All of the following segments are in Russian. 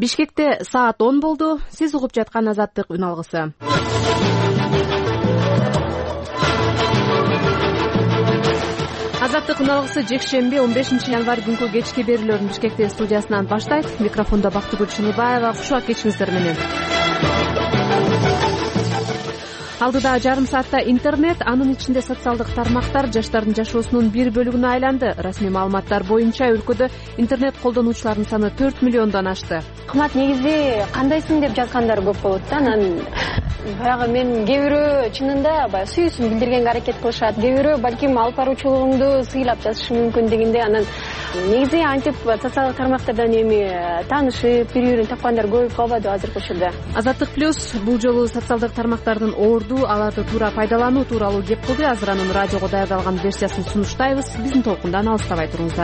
Бишкекте саат 10 болду. Сиз угуп жаткан Азаттык үн алгысы. Азаттык үн алгысы жекшемби 15 январь күнкү кечки берүүлөрүн Бишкектин студиясынан баштайт. Микрофондо Бактыгүл Шыныбаева. Кушуак кечиңиздер менен. Алдыда жарым саатта интернет, анын ичинде социалдык тармактар жаштардын жашоосунун бир бөлүгүнө айланды. Расмий маалыматтар боюнча өлкөдө интернет колдонуучулардын саны 4 миллиондон ашты. Кымат негизи кандайсың деп жазгандар көп болот да. Анан баягы мен кээ бирөө чынында баягы сүйүүсүн билдиргенге аракет кылышат. Кээ бирөө балким алып баруучулугуңду сыйлап жазышы мүмкүн дегенде, анан негизи антип социалдык тармактардан эми таанышып, бири-бирин тапкандар көп калбады азыркы учурда. Азаттык плюс бул жолу социалдык тармактардын аларды туура пайдалануу тууралуу кеп кылды. Азыр анын радиого даярдалган версиясын сунуштайбыз. Биздин толкундан алыстабай туруңуздар.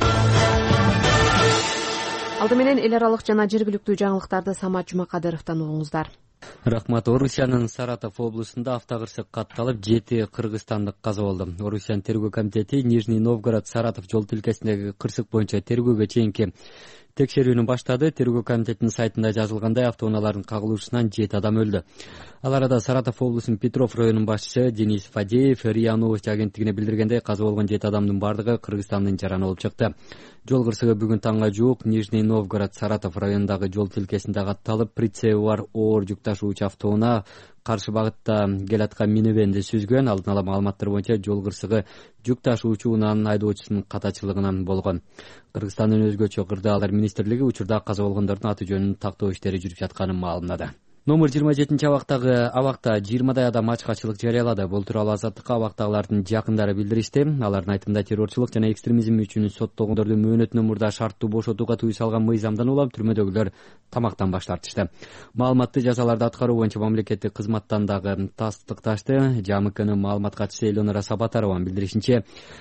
Алды менен эл аралык жана жергиликтүү жаңылыктарды Самат Жумакадыровдон угуңуздар. Рахмат. Орусиянын Саратов облусунда автокырсык катталып 7 кыргызстандык каза болду. Орусиянын тергөө комитети Нижний Новгород Саратов жол тилкесиндеги кырсык боюнча тергөөгө чейинки текшерүүнү баштады. Тергөө комитетинин сайтында жазылгандай, автоунаалардын кагылышынан 7 адам өлдү. Ал арада Саратов облусунун Петров районунун башчысы Денис Фадеев РИА Новости агенттигине билдиргендей, каза болгон 7 адамдын бардыгы Кыргызстандын жараны болуп чыкты. Жол кырсыгы бүгүн таңга жуук Нижний Новгород Саратов районундагы жол тилкесинде катталып, прицеби бар оор жүк ташуучу автоунаа каршы багытта келаткан минивенди сүзгөн. Алдын ала маалыматтар боюнча жол кырсыгы жүк ташуучу унаанын айдоочусунун катачылыгынан болгон. Кыргызстандын өзгөчө кырдаалар министрлиги учурда каза болгондордун аты жөнүн тактоо иштери жүрүп жатканын маалымдады. Номер 27-абакта 20дай адам ачкачылык жарыялады. Бул тууралуу Азаттыкка абактагылардын жакындары билдиришти. Алардын айтымында террорчулук жана экстремизм үчүн соттолгондорду мөөнөтүнөн мурда шарттуу бошотууга тыюу салган мыйзамдан улам түрмөдөгүлөр тамактан баш тартышты. Маалыматты жазаларды аткаруу боюнча мамлекеттик кызматтан дагы тастыкташты. ЖМКнын маалымат катчысы Элонора Сабатарованын билдиришинче,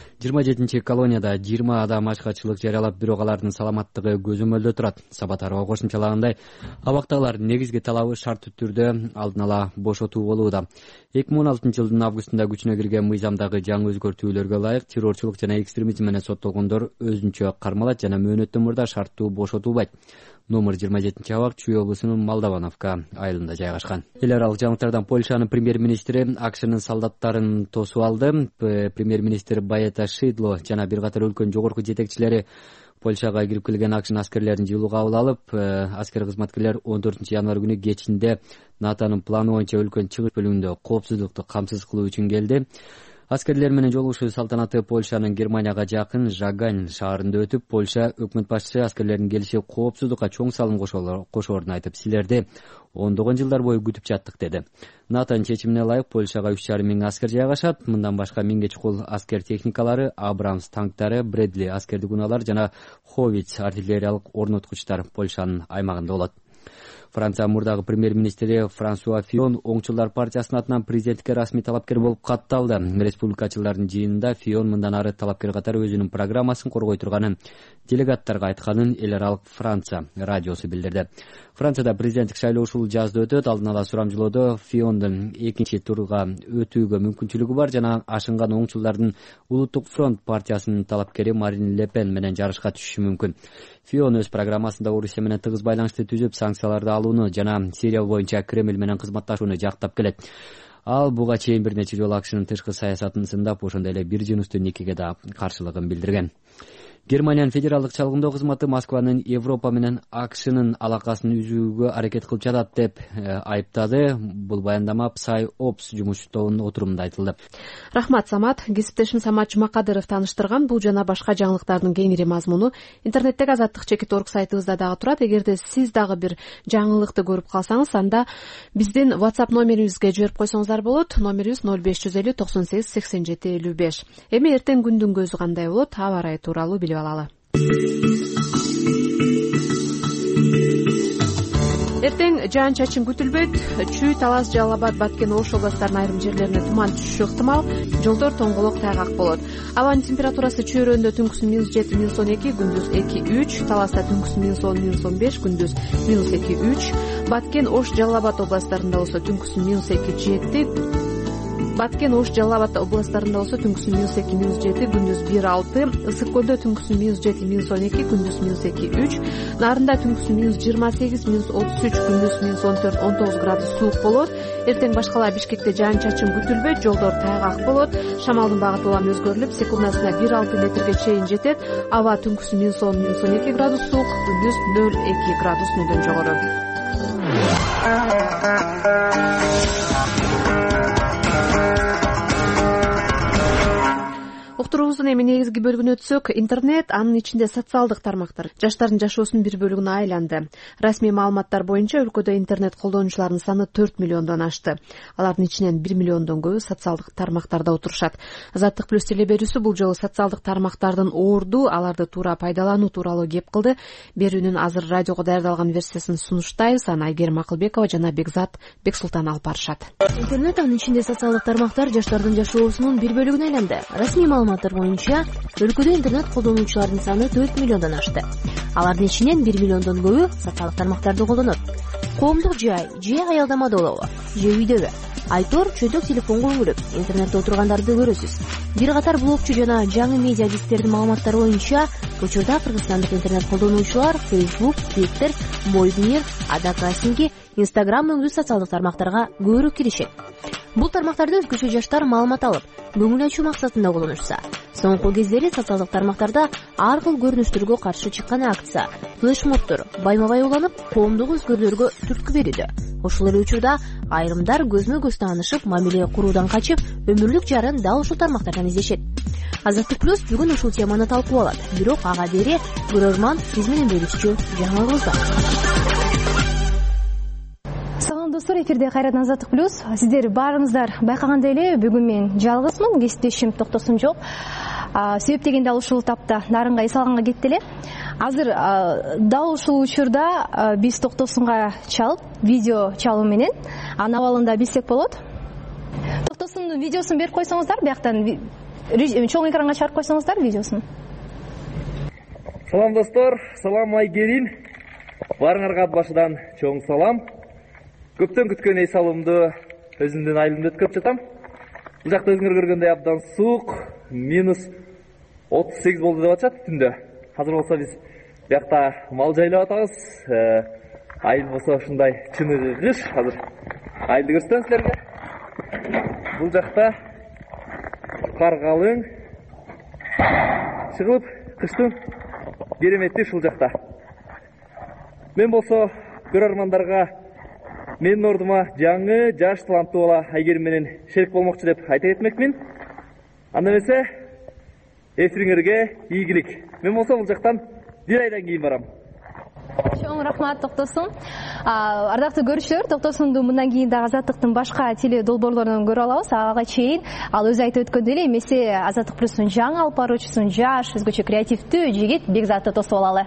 27 колонияда 20 адам ачкачылык жарыялап, бирок алардын саламаттыгы көзөмөлдө турат. Сабатарова кошумчалагандай, абактагылардын негизги талабы шарттуу түрдө алдын ала бошотуу болууда. 2016-жылдын августунда күчүнө кирген мыйзамдагы жаңы өзгөртүүлөргө ылайык террорчулук жана экстремизм менен соттолгондор өзүнчө кармалат жана мөөнөттөн мурда шарттуу бошотулбайт. Номер 27-абак Чүй облусунун Молдавановка айылында жайгашкан. Эл аралык жаңылыктардан Польшанын премьер-министри АКШнын солдаттарын тосуп алды. Премьер-министр Баета Шидло жана бир катар өлкөнүн жогорку жетекчилери Польшага кирип келген АКШнын аскерлерин жылуу кабыл алып, аскер кызматкерлер 14 январь күнү кечинде НАТОнун планы боюнча өлкөнүн чыгыш бөлүгүндө коопсуздукту камсыз кылуу үчүн келди. Аскерлер менен жолугушуу салтанаты Польшанын Германияга жакын Жагань шаарында өтүп, Польша өкмөт башчысы аскерлердин келиши коопсуздукка чоң салым кошоорун айтып, силерди ондогон жылдар бою күтүп жаттык деди. НАТОнун чечимине ылайык Польшага 3,5 аскер жайгашат. Мындан башка 1000 чукул аскер техникалары, Абрамс танктары, Бредли аскердик унаалар жана Ховиц артиллериялык орноткучтар Польшанын аймагында болот. Франция мурдагы премьер-министри Франсуа Фион оңчулдар партиясынын атынан президентке расмий талапкер болуп катталды. Республикачылардын жыйынында Фион мындан ары талапкер катары өзүнүн программасын коргой турганын делегаттарга айтканын эл аралык Франция радиосу билдирди. Францияда президенттик шайлоо ушул жазда өтөт. Алдын ала сурамжылоодо Фиондун экинчи турга өтүүгө мүмкүнчүлүгү бар жана ашынган оңчулдардын Улуттук фронт партиясынын талапкери Марин Ле Пен менен жарышка түшүшү мүмкүн. Фион өз программасында Орусия менен тыгыз байланышты түзүп, санкцияларды алууну жана Сирия боюнча Кремль менен кызматташууну жактап келет. Ал буга чейин бир нече жолу АКШнын тышкы саясатын сындап, ошондой эле бир жыныстуу никеге да каршылыгын билдирген. Германиянын федералдык чалгындоо кызматы Москванын Европа менен АКШнын алакасын үзүүгө аракет кылып жатат деп айыптады. Бул баяндама Psy Ops жумуш тобунун отурумунда айтылды. Рахмат, Самат. Кесиптешим Самат Жумакадыров тааныштырган. Бул жана башка жаңылыктардын кеңири мазмуну интернеттеги azattik.org сайтыбызда дагы турат. Эгерде сиз дагы бир жаңылыкты көрүп калсаңыз, анда биздин WhatsApp номерибизге жиберип койсоңуздар болот. Номерибиз 0550 98 87 55. Эми эртең күндүн көзү кандай болот? Аба ырайы тууралуу билип алалы. Эртең жаан-чачын күтүлбөйт. Чүй, Талас, Жалал Абад, Баткен, Ош областарынын айрым жерлерине туман түшүшү ыктымал. Жолдор тоңголок тайгак болот. Абанын температурасы чөйрөндө түнкүсүн -7, -12, күндүз 2-3, Таласта түнкүсүн -10, -15, күндүз -2-3, Баткен, Ош, Жалал Абад областарында болсо түнкүсүн -2-7, Баткен, Ош, Жалал Абад областтарында болсо түнкүсүн -2, -7, күндүз 1-6, ысык көлдө түнкүсүн -7, -12, күндүз -2, -3, Нарында түнкүсүн -28, -33, күндүз -14, -19 градус суук болот. Эртең башкала Бишкекте жаан-чачын күтүлбөйт, жолдор тайгак болот. Шамалдын багыты улам өзгөрүлүп, секундасына 1-6 метрге чейин жетет. Аба түнкүсүн -10, -12 градус суук, күндүз 0-2 градус нөлдөн жогору. Уктуруубуздун эми негизги бөлүгүнө өтсөк, интернет, анын ичинде социалдык тармактар жаштардын жашоосунун бир бөлүгүнө айланды. Расмий маалыматтар боюнча өлкөдө интернет колдонуучулардын саны 4 миллиондон ашты. Алардын ичинен 1 миллиондон көбү социалдык тармактарда отурушат. Азаттык плюс теле берүүсү бул жолу социалдык тармактардын оорду, аларды туура пайдалануу тууралуу кеп кылды. Берүүнүн азыр радиого даярдалган версиясын сунуштайбыз. Аны Айгерим Акылбекова жана Бекзат Бексултан алып барышат. Интернет, анын ичинде социалдык тармактар жаштардын жашоосунун бир бөлүгүнө айланды. Расмий маалыматтар боюнча өлкөдө интернет колдонуучулардын саны 4 миллиондон ашты. Алардын ичинен 1 миллиондон көбү социалдык тармактарды колдонот. Коомдук жай, же аялдама долобу, же үйдөгү айтор чөйдөк телефонго үңүлүп интернетте отургандарды көрөсүз. Бир катар блогчу жана жаңы медиа адистердин маалыматтары боюнча, учурда кыргызстандык интернет колдонуучулар Facebook, Twitter, Moibnir, Одноклассники, Instagram өңдүү социалдык тармактарга көбүрөөк киришет. Бул тармактарды өзгөчө жаштар маалымат алып, көңүл ачуу максатында колдонушса, соңку кездери социалдык тармактарда ар кыл көрүнүштөргө каршы чыккан акция, флешмобдор байма-бай уланып, коомдук өзгөрүүлөргө түрткү берүүдө. Ошол эле учурда айрымдар көзмө-көз таанышып, мамиле куруудан качып, өмүрлүк жарын дал ушул тармактардан издешет. Азаттык плюс бүгүн ушул теманы талкуулап алат. Бирок ага дере көрөрман биз менен бөлүшчү жаңылыгыбыз бар. Салам достор, эфирде кайрадан Азаттык плюс. Сиздер баарыңыздар байкагандай эле бүгүн мен жалгызмын, кесиптешим Токтосун жок. Себеп дегенде ал ушул тапта нарынга эс алганга кетти эле. Азыр дал ушул учурда биз Токтосунга чалып, видео чалуу менен анын абалында билсек болот. Токтосундун видеосун берип койсоңуздар, бияктан чоң экранга чыгарып койсоңуздар видеосун. Салам достор, салам Айгерим. Баарыңарга башыдан чоң салам. Көптөн күткөн эс алуумду өзүмдүн айылымда өткөрүп жатам. Бул жакта өзүңөр көргөндөй абдан суук, -38 болду деп атышат түндө. Азыр болсо биз биякта мал жайлап атабыз. Айыл болсо ушундай чыны кыш. Азыр айылды көрсөтөм силерге. Бул жакта кар калың чыгып, кыштын керемети ушул жакта. Мен болсо көрөрмандарга менин ордума жаңы жаш таланттуу бала Айгерим менен шерик болмокчу деп айта кетмекмин. Анда эмесе эфириңерге ийгилик. Мен болсо бул жактан бир айдан кийин барам. Чоң рахмат Токтосун. Ардактуу көрүүчүлөр, Токтосунду мындан кийин дагы Азаттыктын башка теле долбоорлорунан көрө алабыз. Ага чейин ал өзү айтып өткөндөй эле эмесе Азаттык плюстун жаңы алып баруучусун, жаш, өзгөчө креативдүү жигит Бекзатты тосуп алалы.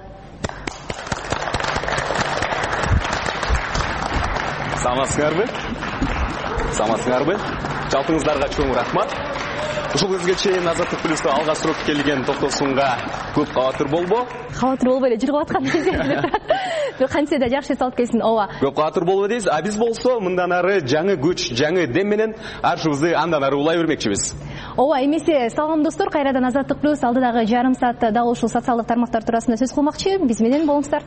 Саламатсыңарбы? Жалпыңыздарга чоң рахмат. Ушул кезге чейин Азаттык плюсту алга сүрүп келген Токтосунга көп кабатыр болбо. Кабатыр болбой эле жыргап аткан кезде. Кантсе да жакшы салып келсин. Ооба. Көп кабатыр болбой дейбиз. А биз болсо мындан ары жаңы күч, жаңы дем менен аршыбызды андан ары улай бермекчибиз. Ооба, эмесе салам достор, кайрадан Азаттык плюс алдыдагы жарым саатта дал ушул социалдык тармактар туурасында сөз кылмакчы. Биз менен болуңуздар.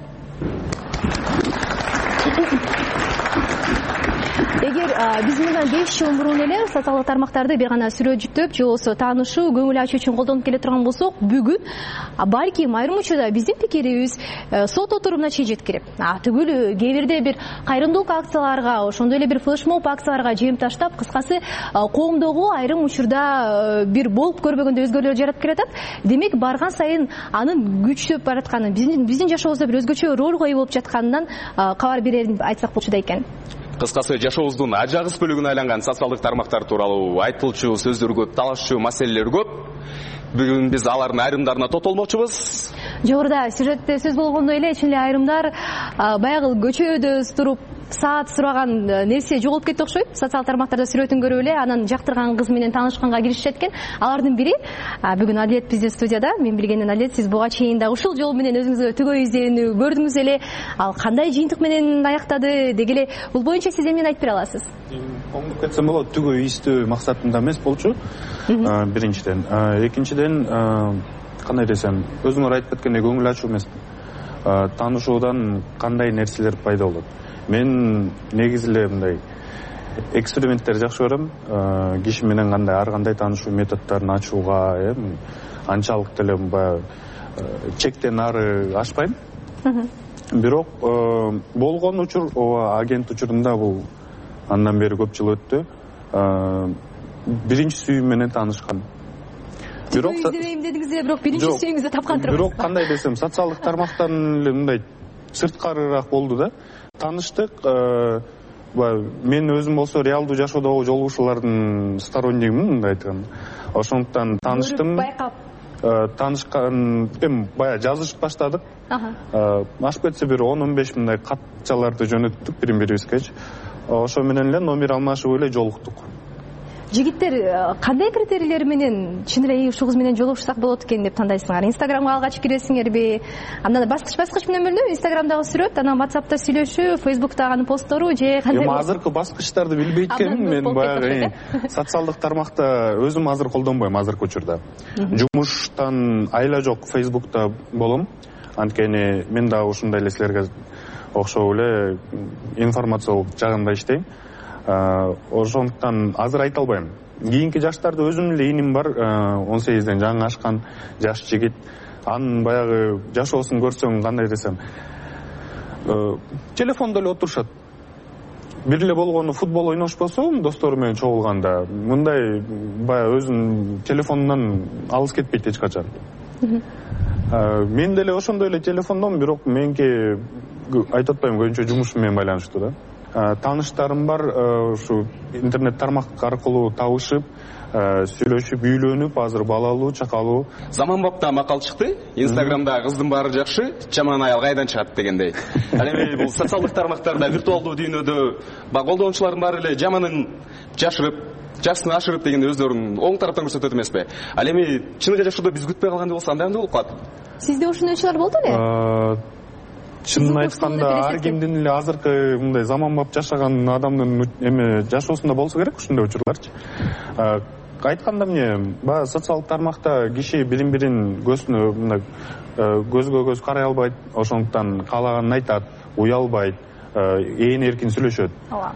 Эгер биз мындан 5 жыл мурун эле социалдык тармактарды бир гана сүрөтүп же болбосо таанышуу, көңүл ачуу үчүн колдонуп келе турган болсок, бүгүн балким айрым учурда биздин пикирибиз сот отурумуна чейин жеткирип, түгүл кээ бирде бир кайрымдуулук акцияларга, ошондой эле бир флешмоб акцияларга жем таштап, кыскасы коомдогу айрым учурда бир болуп көрбөгөндөй өзгөрүүлөр жаратып келатат. Демек барган сайын анын күчтөп баратканын, биздин жашообузда бир өзгөчө роль ой болуп жатканынан кабар берерин айтсак болчу да экен. Кыскасы жашообуздун ажагыс бөлүгүнө айланган социалдык тармактар тууралуу айтылчу сөздөр көп, талашчу маселелер көп. Бүгүн биз алардын айрымдарына тотолмокчубуз. Жогоруда сюжетте сөз болгондой эле чын эле айрымдар баягы көчөдө туруп саат сураган нерсе жоголуп кетти окшойт. Социалдык тармактарда сүрөтүн көрүп эле анан жактырган кыз менен таанышканга киришет экен. Алардын бири бүгүн Адилет бизде студияда. Мен билгенден Адилет, сиз буга чейин да ушул жол менен өзүңүзгө төгөө издөөнү көрдүңүз эле. Ал кандай жыйынтык менен аяктады деги эле, бул боюнча сиз эмнени айтып бере аласыз? Оңдуп кетсем болот, төгөө издөө максатында эмес болчу. Биринчиден, экинчиден кандай десем, өзүңөр айтып кеткендей көңүл ачуу эмес. Таанышуудан кандай нерселер пайда болот. Мен негизи эле мындай эксперименттер жакшы көрөм. Киши менен ар кандай таанышуу методдорун ачууга анчалык деле баягы чектен ары ашпайм. Бирок болгон учур, агент учурунда бул андан бери көп жыл өттү. Биринчи сүйүүм менен таанышкан. Бирок издебейм дедиңиз эле, бирок биринчи сүйүүңүздө тапкан турбуз. Бирок кандай десем, социалдык тармактан эле мындай сырткарыраак болду да. Тааныштык. Мен өзүм болсо реалдуу жашоодогу жолугушуулардын стороннигимин, мындай айтканда. Ошондуктан тааныштым. Таанышкан баягы жазышып баштадык. Ашып кетсе бир 10-15 мындай катчаларды жөнөттүк бири-бирибизгечи. Ошо менен эле номер алмашып эле жолуктук. Жигиттер кандай критерийлер менен чын эле ушул кыз менен жолугушсак болот экен деп тандайсыңар? Инстаграмга алгач киресиңерби? Андан баскыч менен бөлүнөбү? Инстаграмдагы сүрөт, анан WhatsApp'та сүйлөшүү, Facebook'тагы анын посттору же кандай? Азыркы баскычтарды билбейт экенмин мен, баягы социалдык тармакта өзүм азыр колдонбойм азыркы учурда. Жумуштан айла жок Facebook'та болом. Анткени мен да ушундай эле силерге окшоп эле информациялык жагында иштейм. Ошондуктан азыр айта албайм. Кийинки жаштарда өзүмдүн эле иним бар, 18ден жаңы ашкан жаш жигит. Анын баягы жашоосун көрсөң, кандай десем, телефондо эле отурушат. Бир эле болгону футбол ойношпосо, достору менен чогулганда, мындай баягы өзүнүн телефонунан алыс кетпейт эч качан. Мен деле ошондой эле телефондон, бирок меники айтып атпайм, көбүнчө жумушум менен байланыштуу да. Тааныштарым бар, ушу интернет тармак аркылуу табышып, сүйлөшүп, үйлөнүп, азыр балалуу, чакалуу. Заманбапта макал чыкты. Инстаграмда кыздын баары жакшы, жаман аял кайдан чыгат дегендей. Ал эми бул социалдык тармактарда, виртуалдуу дүйнөдө колдонуучулардын баары эле жаманын жашырып, жакшысын ашырып дегенде өздөрүн оң тараптан көрсөтөт эмеспи? Ал эми чыныгы жашоодо биз күтпөй калгандай болсо андай болуп калат. Сизде ушунчалар болду эле? Чынын айтканда, ар кимдин эле азыркы мындай заманбап жашаган адамдын эме жашоосунда болсо керек ушундай учурларчы. Айтканда эмне, баягы социалдык тармакта киши бирин-бирин көзгө көз карай албайт, ошондуктан каалаганын айтат, уялбайт, ээн эркин сүйлөшөт.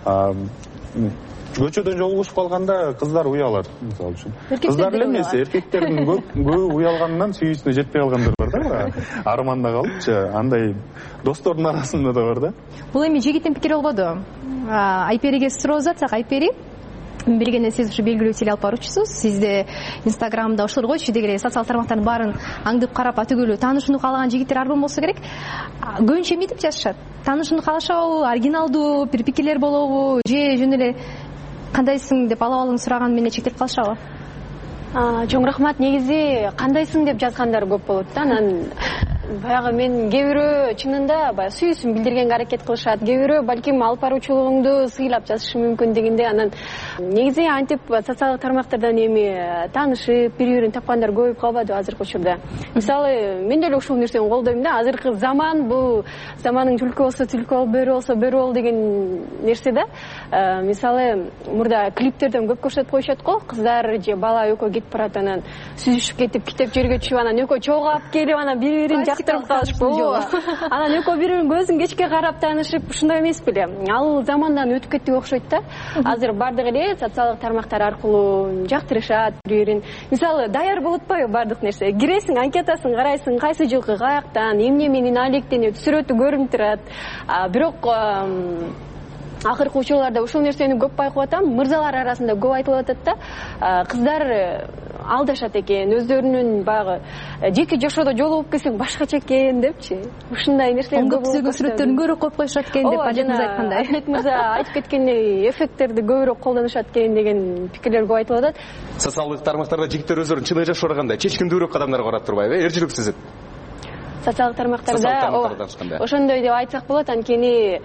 Көчөдөн жолугушуп калганда кыздар уялат, мисалы үчүн. Кыздар эле эмес, эркектердин көбү уялгандан сүйүүсүнө жетпей калгандар бар да, арманда калыпчы. Андай достордун арасында да бар да. Бул эми жигиттин пикири болбоду. Айпериге суроо жатсак, Айпери, билгенде сиз ушу белгилүү теле алып баруучусуз. Сизде Инстаграмда ошолор койчу дегеле социалдык тармактардын баарын аңдып карап, атүгүлүү таанышууну каалаган жигиттер арбан болсо керек. Көбүнчө эмне деп жазышат? Таанышууну каалашабы, оригиналдуу бир пикирлер болобу, же жөн эле кандайсың деп алабалын сураган менен чектелип калышабы? Чоң рахмат. Негизи кандайсың деп жазгандар көп болот да. Анан баягы мен кээ бирөө чынында баягы сүйүүсүн билдиргенге аракет кылышат, кээ бирөө балким алып баруучулугуңду сыйлап жазышы мүмкүн дегенде. Анан негизи антип социалдык тармактардан эми таанышып, бири-бирин тапкандар көбөйүп калбады азыркы учурда. Мисалы, мен деле ушул нерсени колдойм да. Азыркы заман, бул заманның түлкү болсо түлкү бол, бөрү болсо бөрү бол деген нерсе да. Мисалы, мурда клиптерден көп көрсөтүп коюшат го, кыздар же бала экөө кетип барат, анан сүзүшүп кетип, китеп жерге түшүп, анан экөө чогуу алып келип, анан бири-бирин жактырып калышып, анан экөө бири-бирин көзүн кечке карап таанышып, ушундай эмес беле? Ал замандан өтүп кеттик окшойт да. Азыр бардыгы эле социалдык тармактар аркылуу жактырышат бири-бирин. Мисалы, даяр болуп атпайбы бардык нерсе? Киресиң, анкетасын карайсың, кайсы жылкы каяктан, эмне менен алектенип, сүрөтү көрүнүп турат. Бирок акыркы учурларда ушул нерсени көп байкап атам. Мырзалар арасында көп айтылып атат да. Кыздар алдашат экен, өздөрүнүн баягы жеке жашоодо жолугуп келсең башкача экен депчи. Ушундай нерселер көп болуп атат. Сүрөттөрүн көрө коюп коюшат экен деп Адилет айткандай. Адилет мырза айтып кеткендей, эффекттерди көбүрөөк колдонушат экен деген пикирлер көп айтылып атат. Социалдык тармактарда жигиттер өздөрүн чыныгы жашоодо кандай чечкиндүүрөөк кадамдарга барат турбайбы? Эржилик сезет. Социалдык тармактарда ошондой деп айтсак болот, анткени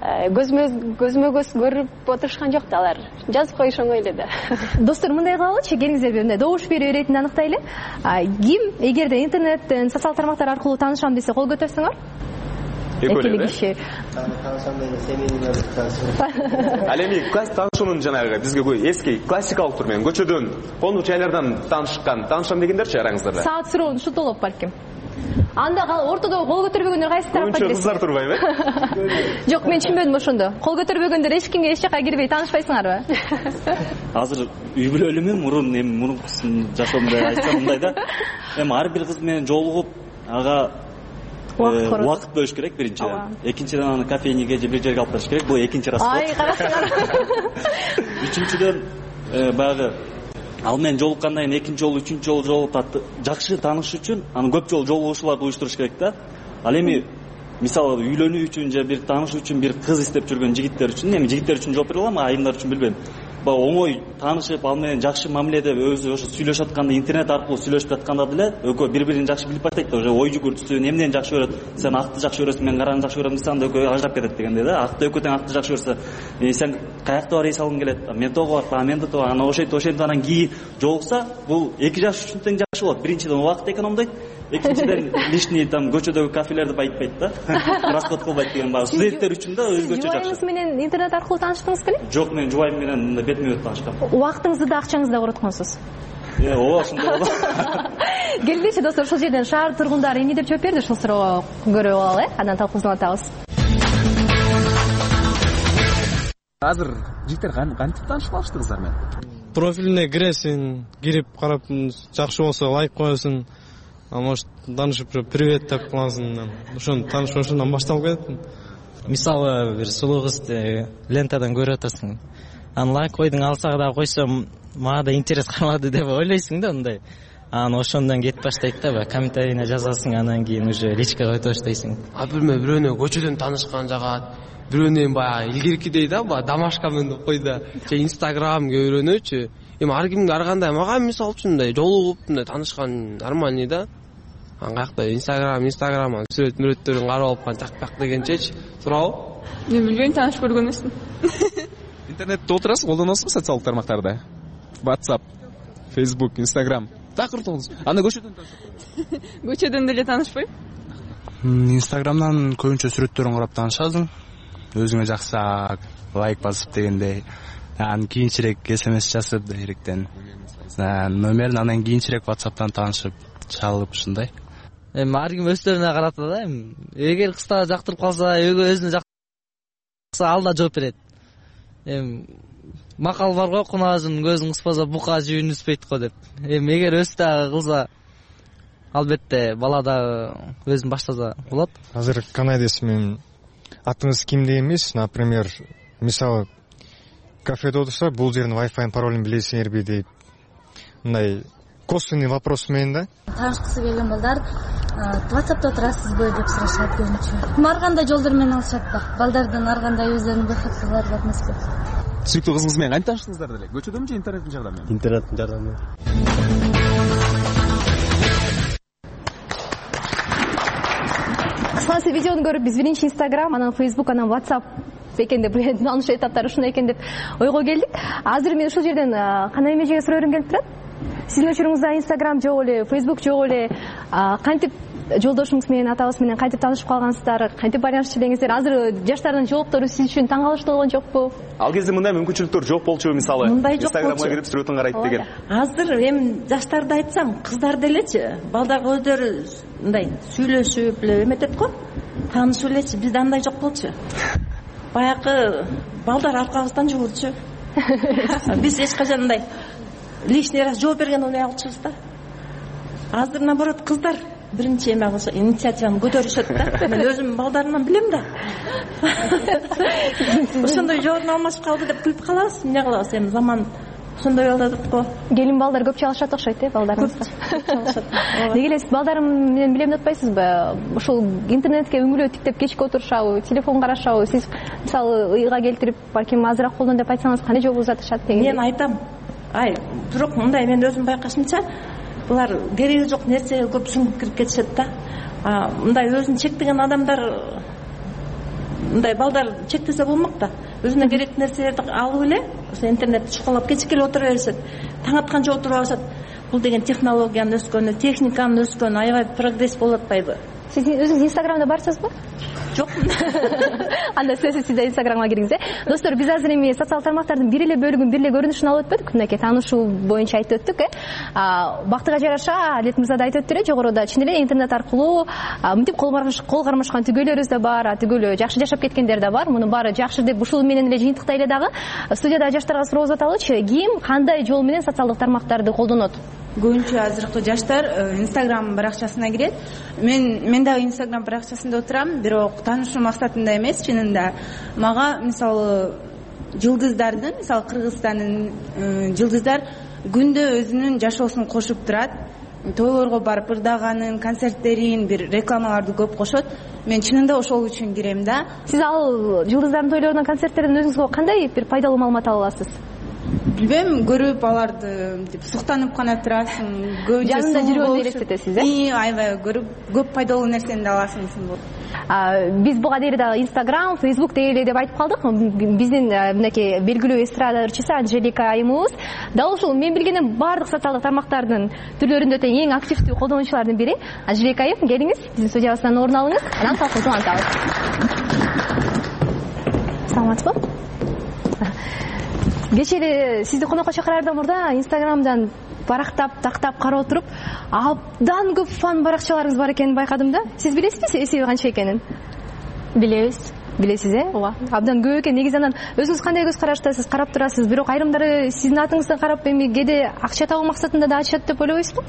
көзмө көз көрүп отурушкан жок да, алар жазып коюш оңой эле да. Достор, мындай кылалычы, келиңиздер мындай добуш бере беретинин аныктайлы. Ким эгерде интернеттен, социалдык тармактар аркылуу таанышам десе кол көтөрсөңөр? Экили киши. Таанышам деген семейный таанышам. Ал эми таанышуунун жанагы бизге эски классикалык тур менен көчөдөн, конук жайлардан таанышам дегендерчи араңыздарда. Саат суроонун шутулуп балким. Анда ортодо кол көтөрбөгөндөр кайсы тарапка киресиз? Кыздар турбайбы? Жок, мен түшүнбөдүм ошондо. Кол көтөрбөгөндөр эч кимге эч жака кирбей таанышпайсыңарбы? Азыр үй бүлөлүмүн мурункусын жашоомда айтсам мындай да. Эми ар бир кыз менен жолугуп, ага убакыт бөлүш керек биринчиден. Экинчиден аны кафенеге же бир жерге алып барыш керек. Бул экинчи расход. Ай, карасыңар. Үчүнчүдөн баягы ал менен жолуккандан кийин экинчи жолу, үчүнчү жолу жолугуп жакшы таанышыш үчүн аны көп жолу жолугушууларды уюштуруш керек да. Ал эми мисалы үйлөнүү үчүн же бир таанышуу үчүн бир кыз издеп жүргөн жигиттер үчүн, эми жигиттер үчүн жооп бере алам, айымдар үчүн билбейм. Оңой таанышып, ал менен жакшы мамиледе өзү ошо сүйлөшүп атканда, интернет аркылуу сүйлөшүп атканда деле экөө бири-бирин жакшы билип баштайт да, уже ой жүгүртүсү, эмнени жакшы көрөт, сен акты жакшы көрөсүң, мен караны жакшы көрөм десе, анда экөө ажырап кетет дегендей да. Акты экөө тең акты жакшы көрсө, сен каякта бар эсалгың келет, мен тоо бар, мен да тоо, ана ошентип анан кийин жолукса, бул эки жаш үчүн тең жакшы болот. Биринчиден убакыт экономдойт, экинчиден лишний там көчөдөгү кафелерди байытпайт да, расход кылбайт деген бар. Студенттер үчүн да өзгөчө жакшы. Жубайыңыз менен интернет аркылуу таанышдыңыз беле? Жок, мен жубайым менен мындай бетме-бет таанышкам. Убактыңызды да акчаңызды да коротконсуз. Ооба, ошондой болот. Келгилечи достор, ушул жерден шаар тургундары эмне деп жооп берди, ушул суроого көрүп алалы, андан талкуусун атабыз. Азыр жигиттер кантип таанышып калышты кыздар менен? Профилине киресиң, кирип карап жакшы болсо лайк коесуң. А может таанышып привет деп кыласың. Ошону таанышып ошондон башталып кетет. Мисалы бир сулуу кызды лентадан көрүп атасың. Аны лайк койдуң, алсак да койсом, мага да интерес калмады деп ойлойсуң да мындай. Анан ошондон кетип баштайт да, комментарийне жазасың, анан кийин уже личкага өтө баштайсың. Бирөөнө көчөдөн таанышкан жагат, бирөөнөн баягы илгеркидей да, домашка менен койду. Же Instagram көрөнөчү. Эми ар кимге ар кандай, мага мисалы үчүн мындай жолугуп мындай таанышкан нормальный да. Каякта Instagram сүрөттөрүн карап алып жакпак дегенчечи сурабы? Мен билбейм, таанышып көргөн эмесмин. Интернетте отурасыз, колдоносузбу социалдык тармактарды? WhatsApp, Facebook, Instagram. Такыр тоңуз. Анда көчөдөн таанышып. Көчөдөн деле таанышпайм. Instagramдан көбүнчө сүрөттөрүн карап таанышасың. Өзүңө жакса лайк басып дегендей. Анан кийинчерээк SMS жазып директен. Номерин анан кийинчерээк WhatsApp'тан таанышып, чалып ушундай. Ар ким өздөрүнө карата да. Эгер кызга жактырып калса, өзүнө жакса ал да жооп берет. Макал бар го, кунажын көзүн кыспаса бука жүүн үспөйт го деп. Эгер өзү дагы кылса, албетте бала дагы өзүн баштаса болот. Азыр канайдес мен атыңыз кимде эмес, например, мисалы кафеде отурса, бул жердин Wi-Fi паролун билесиңерби дейт. Мындай косвенный вопрос менен да. Таанышкысы келген балдар WhatsApp'та отурасызбы деп сурашат көбүнчө. Ар кандай жолдор менен алышат да. Балдардан ар кандай өздөрүнүн бахыттуулары бар эмеспи? Сүйүктүү кызыңыз менен кантип тааныштыңыздар деле? Көчөдөнбү же интернеттин жардамы менен? Интернеттин жардамы менен. Кысқасы видеону көрүп, биз биринчи Instagram, анан Facebook, анан WhatsApp экен деп, таанышуу этаптары ушундай экен деп ойго келдик. Азыр мен ушул жерден кандай эмежеге суроорум келип турат. Сиздин өчүрүңүздө Instagram жок эле, Facebook жок эле, кантип жолдошуңуз менен, атабыз менен кантип таанышып калгансыздар, кантип байланыш илеңиздер? Азыр жаштардын жооптору сиз үчүн таң калыштуу болгон жокпу? Ал кезде мындай мүмкүнчүлүктөр жок болчу, мисалы Instagramга кирип сүрөтүн карайт деген. Азыр эми жаштарды айтсам, кыздар делечи, балдарга өздөрү мындай сүйлөшүп эле эметет го, таанышып элечи, бизде андай жок болчу. Баягы балдар аркабыздан жүгүрчү. Биз эч качан мындай лишний раз жооп берген ойной алчубуз да. Азыр наоборот кыздар биринчи эме кылса, инициативаны көтөрүшөт да. Мен өзүм балдарымдан билем да. Ошондой жообун алмашып калды деп күлүп калабыз. Эмне кылабыз, эми заман ошондой болуп атат го. Келин балдар көп чалышат окшойт, балдарыңызга. Неге эле сиз балдарым менен билем деп атпайсызбы? Ушул интернетке үңүлө тиктеп кечке отурушабы, телефон карашабы? Сиз мисалы ыйга келтирип, балким азыраак колдон деп айтсаңыз, кандай жооп узатышат деген? Мен айтам. Бирок мындай мен өзүм байкашымча, булар кереги жок нерсеге көп сүңгүп кирип кетишет да. Мындай өзүн чектеген адамдар мындай балдар чектесе болмок да. Өзүнө керектүү нерселерди алып эле ошо интернетти чукалап кечке эле отура беришет. Таң атканча отуруп алышат. Бул деген технологиянын өскөнү, техниканын өскөнү, аябай прогресс болуп атпайбы? Сиз өзүңүз Инстаграмда барсызбы? Жок. Анда сөзсүз сиз да Инстаграмга кириңиз. Достор, биз азыр эми социалдык тармактардын бир эле бөлүгүн, бир эле көрүнүшүн алып өтпөдүк. Мынакей таанышуу боюнча айтып өттүк. Бактыга жараша Адилет мырза да айтып өттү эле жогоруда. Чын эле интернет аркылуу мынтип кол кармашкан түгөйлөрүбүз да бар, түгөлү жакшы жашап кеткендер да бар. Мунун баары жакшы деп ушул менен эле жыйынтыктай эле дагы студияда жаштарга суроо узаталычы. Ким кандай жол менен социалдык тармактарды колдонот? Көбүнчө азыркы жаштар Инстаграм баракчасына кирет. Мен дагы Инстаграм баракчасында отурам, бирок таанышуу максатында эмес, чынында. Мага мисалы жылдыздардын, мисалы Кыргызстандын жылдыздар күндө өзүнүн жашоосун кошуп турат. Тойлорго барып ырдаганын, концерттерин, бир рекламаларды көп кошот. Мен чынында ошол үчүн кирем да. Сиз ал жылдыздардын тойлорунан, концерттеринен өзүңүзгө кандай бир пайдалуу маалымат ала аласыз? Билбейм, көрүп аларды суктанып гана турасың. Жанында жүргөндү элестетесиз, аябай көрүп көп пайдалуу нерсени аласың болот. Биз буга дейин дагы Instagram, Facebook дейли деп айтып калдык. Биздин мынакей белгилүү эстрада ырчысы Анжелика айымыбыз дал ушул мен билгеним баардык социалдык тармактардын түрлөрүндө тең эң активдүү колдонуучулардын бири. Анжелика айым, келиңиз, биздин студиябыздан орун алыңыз. Анан талкуубузду улантабыз. Саламатсызбы? Кече эле сизди конокко чакыраардан мурда Инстаграмдан барактап, тактап карап отуруп, абдан көп фан баракчаларыңыз бар экенин байкадым да. Сиз билесизби эсеби канча экенин? Билебиз. Билесиз, ооба. Абдан көп экен. Негизи анан өзүңүз кандай көз караштасыз, карап турасыз, бирок айрымдары сиздин атыңыздан карап эми кээде акча табуу максатында да ачат деп ойлобойсузбу?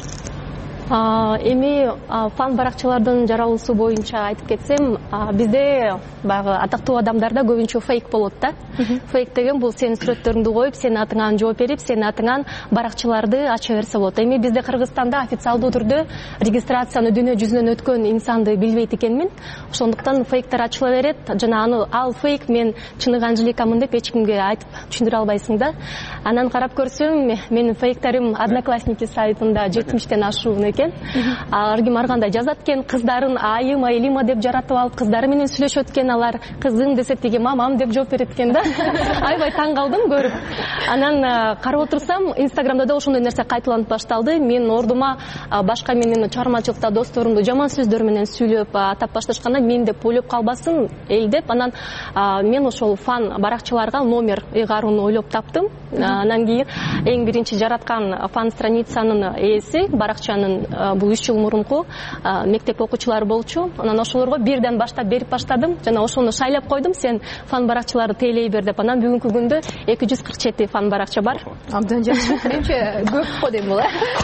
Эми фан баракчалардын жаралуусу боюнча айтып кетсем, бизде баягы атактуу адамдарда көбүнчө фейк болот да. Фейк деген бул сенин сүрөттөрүңдү коюп, сенин атыңан жооп берип, сенин атыңан баракчаларды ача берсе болот. Эми бизде Кыргызстанда официалдуу түрдө регистрацияны дүйнө жүзүнөн өткөн инсанды билбейт экенмин. Ошондуктан фейктер ачыла берет. Жана ал фейк мен чыныгы Анжеликамын деп эч кимге айтып түшүндүрө албайсың да. Анан карап көрсөм, менин фейктерим Одноклассники сайтында 70тен ашуун экен. Ар ким ар кандай жазат экен, кыздарын айым, айлима деп жаратып алып, кыздары менен сүйлөшөт экен, алар кызым десе тиги мамам деп жооп берет экен да. Аябай таң калдым көрүп. Анан карап отурсам, Инстаграмда да ошондой нерсе кайталанып башталды. Мен ордума башка менин чыгармачылыкта досторумду жаман сөздөр менен сүйлөп атап башташканда, мен деп ойлоп калбасын эл деп. Анан мен ошол фан баракчаларга номер ыйгарууну ойлоп таптым. Анан кийин эң биринчи жараткан фан страницанын ээси, баракчанын бул 3 жыл мурунку мектеп окуучулары болчу. Анан ошолорго бирден баштап берип баштадым. Жана ошону шайлап койдум, сен фан баракчаларды тейлей бер деп. Анан бүгүнкү күндө 247 фан баракча бар. Абдан жакшы. Менимче көп го дейм бул.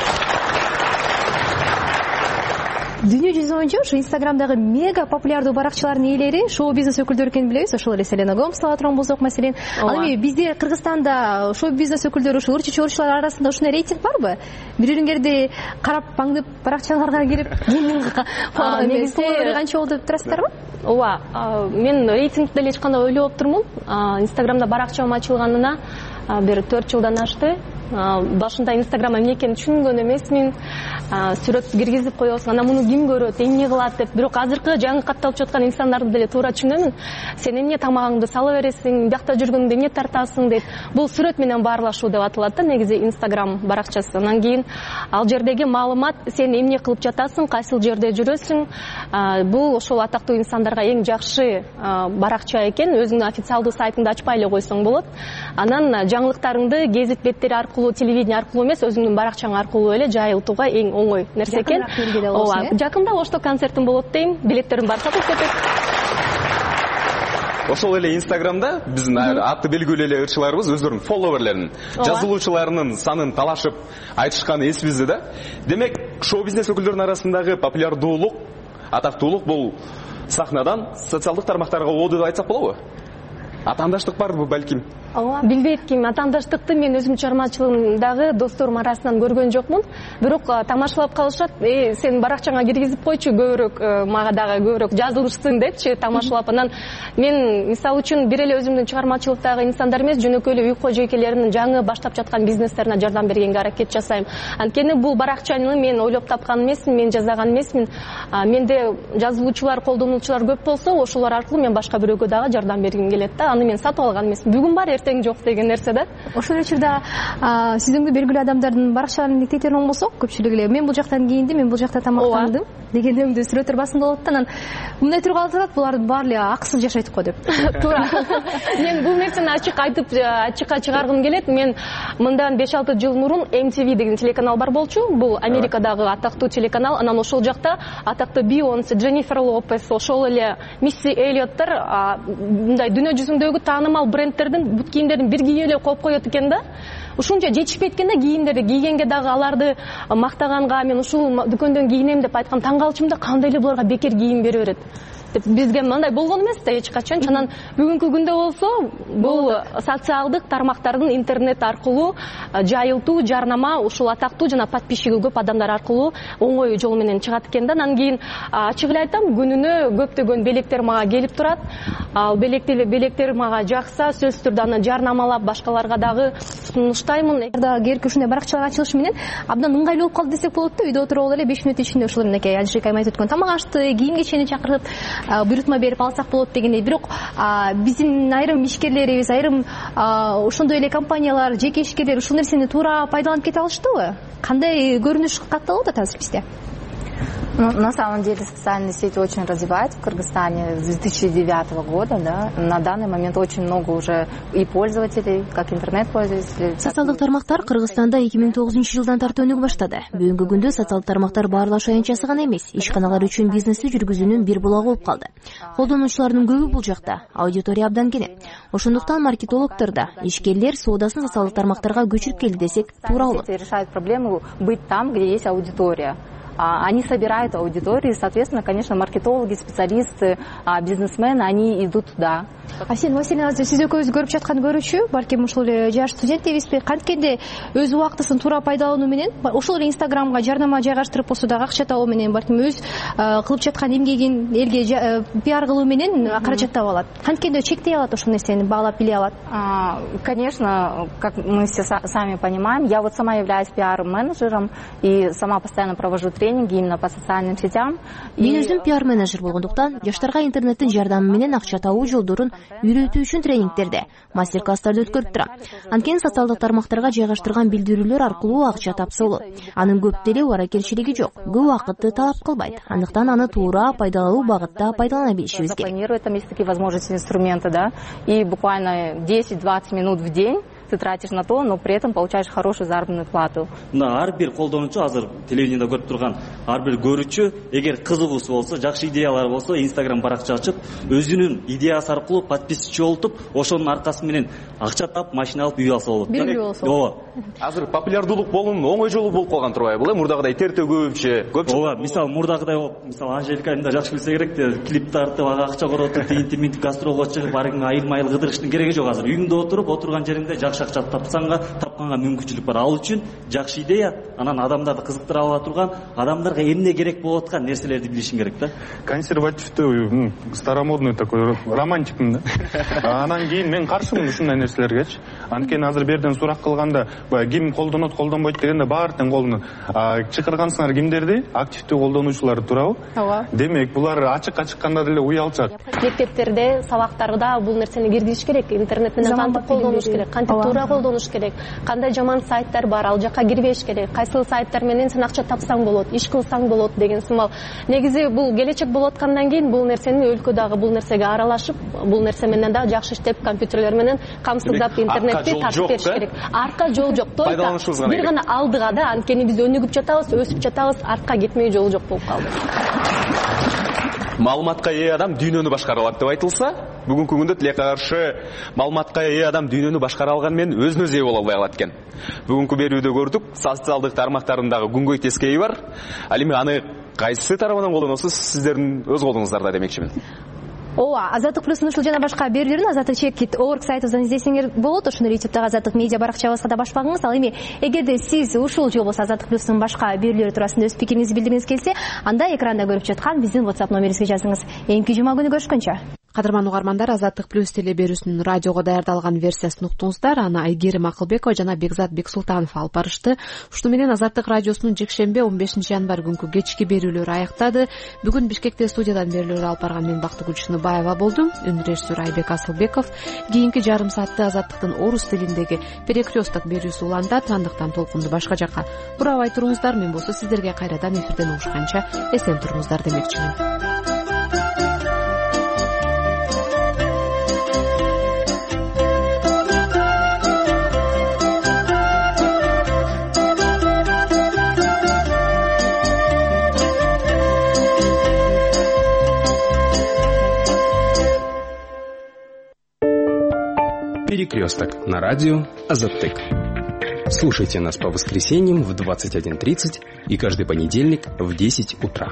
Дүйнө жүзү боюнча ушу Инстаграмдагы мега популярдуу баракчалардын ээлери шоу-бизнес өкүлдөрү экенин билебиз. Ошол эле Селена Гомес алып турган болсок маселен. Ал эми бизде Кыргызстанда шоу-бизнес өкүлдөрү, ушу ырчы чорчулар арасында ушундай рейтинг барбы? Бири-бириңерди карап, паңдып, баракчаларга кирип, негизи канча болду деп турасыздарбы? Ооба, мен рейтингди деле эч кандай ойлоп турмун. Инстаграмда баракчам ачылганына бир 4 жылдан ашты. Башында Инстаграм эмне экенин түшүнгөн эмесмин. Сүрөт киргизип коесуң, анан муну ким көрөт, эмне кылат деп. Бирок азыркы жаңы катталып жаткан инсандарды деле туура түшүнөмүн. Сен эмне тамагыңды сала бересиң, биякта жүргөндө эмне тартасың деп. Бул сүрөт менен баарлашуу деп аталат да, негизи Инстаграм баракчасы. Анан кийин ал жердеги маалымат, сен эмне кылып жатасың, кайсыл жерде жүрөсүң. Бул ошол атактуу инсандарга эң жакшы баракча экен. Өзүңдүн официалдуу сайтыңды ачпай эле койсоң болот. Анан жаңылыктарыңды гезит беттери аркылуу, телевидение аркылуу эмес, өзүңдүн баракчаң аркылуу эле жайылтууга эң оңой нерсе экен. Ооба, жакында Ошто концертим болот дейм, билеттерим бар, сатып кетет. Ошол эле Инстаграмда биздин аты белгилүү эле ырчыларыбыз өздөрүнүн фолловерлерин, жазылуучуларынын санын талашып айтышканы эсибизде да. Демек, шоу-бизнес өкүлдөрүнүн арасындагы популярдуулук, атактуулук бул сахнадан социалдык тармактарга ооду деп айтсак болобу? Атаандаштык барбы балким? билбейт ким. Атаандаштыкты мен өзүм чыгармачылыгымдагы досторум арасынан көргөн жокмун. Бирок тамашалап калышат. Сен баракчаңа киргизип койчу, көбүрөөк мага дагы көбүрөөк жазылышсың депчи тамашалап. Анан мен мисалы үчүн бир эле өзүмдүн чыгармачылыктагы инсандар эмес, жөнөкөй эле үй кожойкелеринин жаңы баштап жаткан бизнестерине жардам бергенге аракет жасайм. Анткени бул баракчаны мен ойлоп тапкан эмесмин, мен жасаган эмесмин. Менде жазылуучулар, колдонуучулар көп болсо, ошолор аркылуу мен башка бирөөгө дагы жардам бергим келет да. Аны мен сатып алган эмесмин. Бүгүн бар, эртең жок деген нерсе да. Ошол учурда сиздиңдүү белгилүү адамдардын баракчаларын иликтетер болсок, көпчүлүгү эле мен бул жактан кийиндим, мен бул жакта тамактандым деген өңдүү сүрөттөр басында болот да. Анан мындай тургалы турат, булардын баары эле акысыз жашайт го деп. Туура. Мен бул нерсени ачык айтып, ачыкка чыгаргым келет. Мен мындан 5-6 жыл мурун MTV деген телеканал бар болчу. Бул Америкадагы атактуу телеканал. Анан ошол жакта атактуу Бейонсе, Дженнифер Лопес, ошол эле Мисси Эллиоттор мындай дүйнө жүзүндөгү таанымал брендтердин бут кийимдерин бир кийип эле коюп коет экен да. Ушунча жетишпейт экен да кийимдерди кийгенге дагы аларды мактаганга, мен ушул дүкөндөн кийинем деп айткан таң калчумда, кандай эле буларга бекер кийим бере берет. Бизге мындай болгон эмес да эч качан. Анан бүгүнкү күндө болсо бул социалдык тармактардын интернет аркылуу жайылтуу, жарнама ушул атактуу жана подписчиги көп адамдар аркылуу оңой жол менен чыгат экен да. Анан кийин ачык эле айтам, күнүнө көптөгөн белектер мага келип турат. Ал белектер мага жакса, сөзсүз түрдө аны жарнамалап башкаларга дагы сунуштаймын. Кээинки ушундай баракчалар ачылышы менен абдан ыңгайлуу болуп калды десек болот да. Үйдө отуруп эле 5 мүнөт ичинде ушул эмнеке Алишер айтып өткөн тамак ашты, кийим кечени чакырып буйрутма берип алсак болот дегендей. Бирок биздин айрым ишкерлерибиз, айрым ошондой эле компаниялар, жеке ишкерлер ушул нерсени туура пайдаланып кете алыштыбы? Кандай көрүнүш катталып атат азыр бизде? На самом деле социальные сети очень развиваются в Кыргызстане с 2009 года, да. На данный момент очень много уже и пользователей, как интернет-пользователей. Социалдык тармактар Кыргызстанда 2009-жылдан тартып өнүгүп баштады. Бүгүнкү күндө социалдык тармактар баарлаш аянтчасы гана эмес, ишканалар үчүн бизнести жүргүзүүнүн бир булагы болуп калды. Колдонуучулардын көбү бул жакта, аудитория абдан кене. Ошондуктан маркетологдор да ишкерлер соодасын социалдык тармактарга көчүрүп келди десек туура болот. Решают проблему быть там, где есть аудитория. Они собирают аудиторию, и, соответственно, конечно, маркетологи, специалисты, бизнесмены, они идут туда. Василий, сиз экөөбүз көрүп жаткан көрүүчү, балким ушул эле жаш студент дейбизби, канткенде өз убактысын туура пайдалануу менен, ошол эле Инстаграмга жарнама жайгаштырып болсо дагы акча табуу менен, балким өз кылып жаткан эмгегин элге пиар кылуу менен каражат таба алат. Канткенде чектей алат ошол нерсени, баалап биле алат? Конечно, как мы все сами понимаем, я вот сама являюсь пиар-менеджером и сама постоянно провожу тренинги именно по социальным сетям. Мен өзүм пиар-менеджер болгондуктан, жаштарга интернеттин жардамы менен акча табуу жолдорун үйрөтүү үчүн тренингтерде, мастер-класстарды өткөрүп турам. Анткени социалдык тармактарга жайгаштырган билдирүүлөр аркылуу акча тапса болот. Анын көп деле баракелчилиги жок, көп убакытты талап кылбайт. Андыктан аны туура пайдалуу багытта пайдалана билишибиз керек. Запланирует, там есть такие возможности, инструменты, да, и буквально 10-20 минут в день ты тратишь на то, но при этом получаешь хорошую заработную плату. Мына ар бир колдонуучу азыр телевидениеде көрүп турган ар бир көрүүчү эгер кызыгуусу болсо, жакшы идеялары болсо, Инстаграм баракча ачып, өзүнүн идеясы аркылуу подписчи болуп, ошонун аркасы менен акча тап, машина алып үй алса болот. Ооба. Азыр популярдуулук болуунун оңой жолу болуп калган турбайбы? Бул мурдагыдай тертөө көпчү. Ооба, мисалы мурдагыдай болуп, мисалы Анжелика айында жакшы билсе керек, клип тартып, ага акча коротуп, тигинти гастролго чыгып, аргы айыл-майыл кыдырыштын кереги жок азыр. Үйүңдө отуруп, отурган жериңде жакшы акча тапканга мүмкүнчүлүк бар. Ал үчүн жакшы идея, анан адамдарды кызыктыра ала турган, адамдарга эмне керек болуп аткан нерселерди билишиң керек да. Консервативдүү, старомодный такой романтикмин да. Анан кийин мен каршымын ушундай нерселергечи. Анткени азыр берден сурак кылганда, ким колдонот, колдонбойт дегенде баары тең колдонот. Чакыргансыңар кимдерди? Активдүү колдонуучуларды, туурабы? Ооба. Демек, булар ачыкка чыкканда деле уялчак. Мектептерде, сабактарда бул нерсени киргизиш керек, интернет менен кантип колдонуш керек, кантип туура колдонуш керек, кандай жаман сайттар бар, ал жакка кирбеш керек, кайсыл сайттар менен сен акча тапсаң болот, иш кылсаң болот деген сымал. Негизи бул келечек болуп аткандан кийин бул нерсени өлкө дагы бул нерсеге аралашып, бул нерсе менен дагы жакшы иштеп, компьютерлер менен камсыздап интернетти тартып бериш керек. Арка жол жок. Только бир гана алдыга да, анткени биз өнүгүп жатабыз, өсүп жатабыз, артка кетмей жол жок болуп калды. Маалыматка ээ адам дүйнөнү башкара алат деп айтылса, бүгүнкү күндө тилекке каршы маалыматка ээ адам дүйнөнү башкара алган менен өзүнө ээ боло албай калат экен. Бүгүнкү берүүдө көрдүк, социалдык тармактарындагы күнгөй тескейи бар. Ал эми аны кайсы тарабынан колдоносуз, сиздердин өз колуңуздарда демекчимин. ооба, Азаттык плюстун ушул жана башка берүүлөрүн azattikchek.org сайтыбыздан издесеңер болот. Ошону ютубтагы Азаттык медиа баракчабызга да башпагыңыз. Ал эми эгерде сиз ушул же болбосо Азаттык плюстун башка берүүлөрү туурасында өз пикириңизди билдиргиңиз келсе, анда экранда көрүп жаткан биздин WhatsApp номерибизге жазыңыз. Эмки жума күнү көрүшкөнчө. Кадырман угармандар, Азаттык плюс теле берүүсүнүн радиого даярдалган версиясын уктуңуздар. Аны Айгерим Акылбекова жана Бекзат Бексултанов алып барышты. Ушуну менен Азаттык радиосунун жекшембе 15 январь күнкү кечки берүүлөрү аяктады. Бүгүн Бишкекте студиядан берүүлөр алып барган мен Бактыгүл Чыныбаева болдум. Үн режиссер Айбек Асылбеков. Кийинки жарым саатты Азаттыктын орус тилиндеги перекресток берүүсү улантат. Андыктан толкунду башка жакка бурабай туруңуздар. Мен болсо сиздерге кайрадан эфирден угушканча эсен туруңуздар демекчимин. Перекресток на радио Азаттык. Слушайте нас по воскресеньям в 21:30 и каждый понедельник в 10 утра.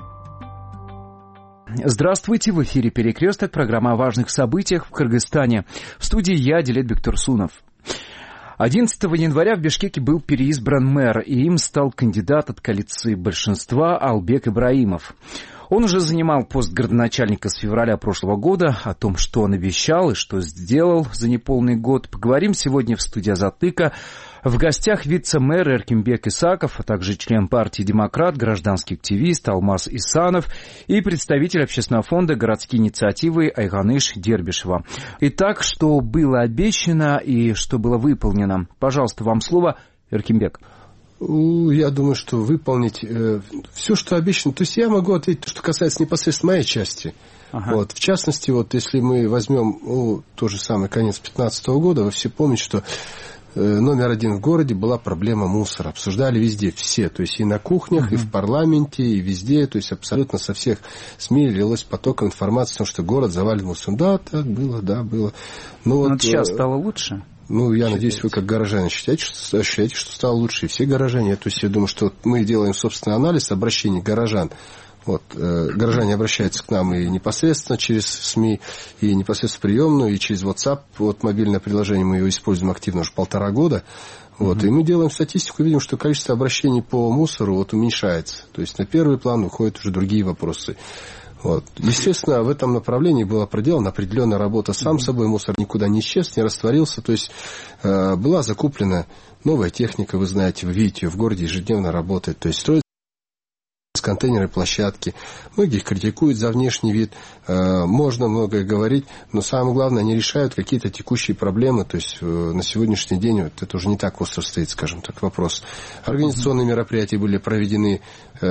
Здравствуйте, в эфире «Перекресток», программа о важных событиях в Кыргызстане. В студии я, Дилетбек Турсунов. 11 января в Бишкеке был переизбран мэр, и им стал кандидат от коалиции большинства Албек Ибраимов. Он уже занимал пост градоначальника с февраля прошлого года. О том, что он обещал и что сделал за неполный год, поговорим сегодня в студии Азаттыка. В гостях вице-мэр Эркинбек Исаков, а также член партии «Демократ», гражданский активист Алмаз Исанов и представитель общественного фонда «Городские инициативы» Айганыш Дербишева. Итак, что было обещано и что было выполнено? Пожалуйста, вам слово, Эркинбек. Я думаю, что выполнить все, что обещано. То есть я могу ответить, что касается непосредственно моей части. Ага. Вот. В частности, вот, если мы возьмем тот же самый конец 2015 года, вы все помните, что номер один в городе была проблема мусора. Обсуждали везде все. То есть и на кухнях, и в парламенте, и везде. То есть абсолютно со всех СМИ лилось потоком информации о том, что город завален мусором. Да, так было, да, было. Но вот сейчас стало лучше? Я надеюсь, вы как горожане ощущаете, что стало лучше. И все горожане. То есть я думаю, что мы делаем собственный анализ обращений горожан. Вот, горожане обращаются к нам и непосредственно через СМИ, и непосредственно приемную, и через WhatsApp. Вот мобильное приложение мы его используем активно уже 1,5 года. Вот, и мы делаем статистику, видим, что количество обращений по мусору уменьшается. То есть на первый план выходят уже другие вопросы. Вот. Естественно, в этом направлении была проделана определенная работа. Сам собой мусор никуда не исчез, не растворился. То есть была закуплена новая техника, вы знаете, вы видите, в городе ежедневно работает. То есть строятся контейнерные площадки. Многих критикуют за внешний вид. Можно многое говорить, но самое главное, они решают какие-то текущие проблемы. То есть на сегодняшний день вот, это уже не так остро стоит, скажем так, вопрос. Организационные мероприятия были проведены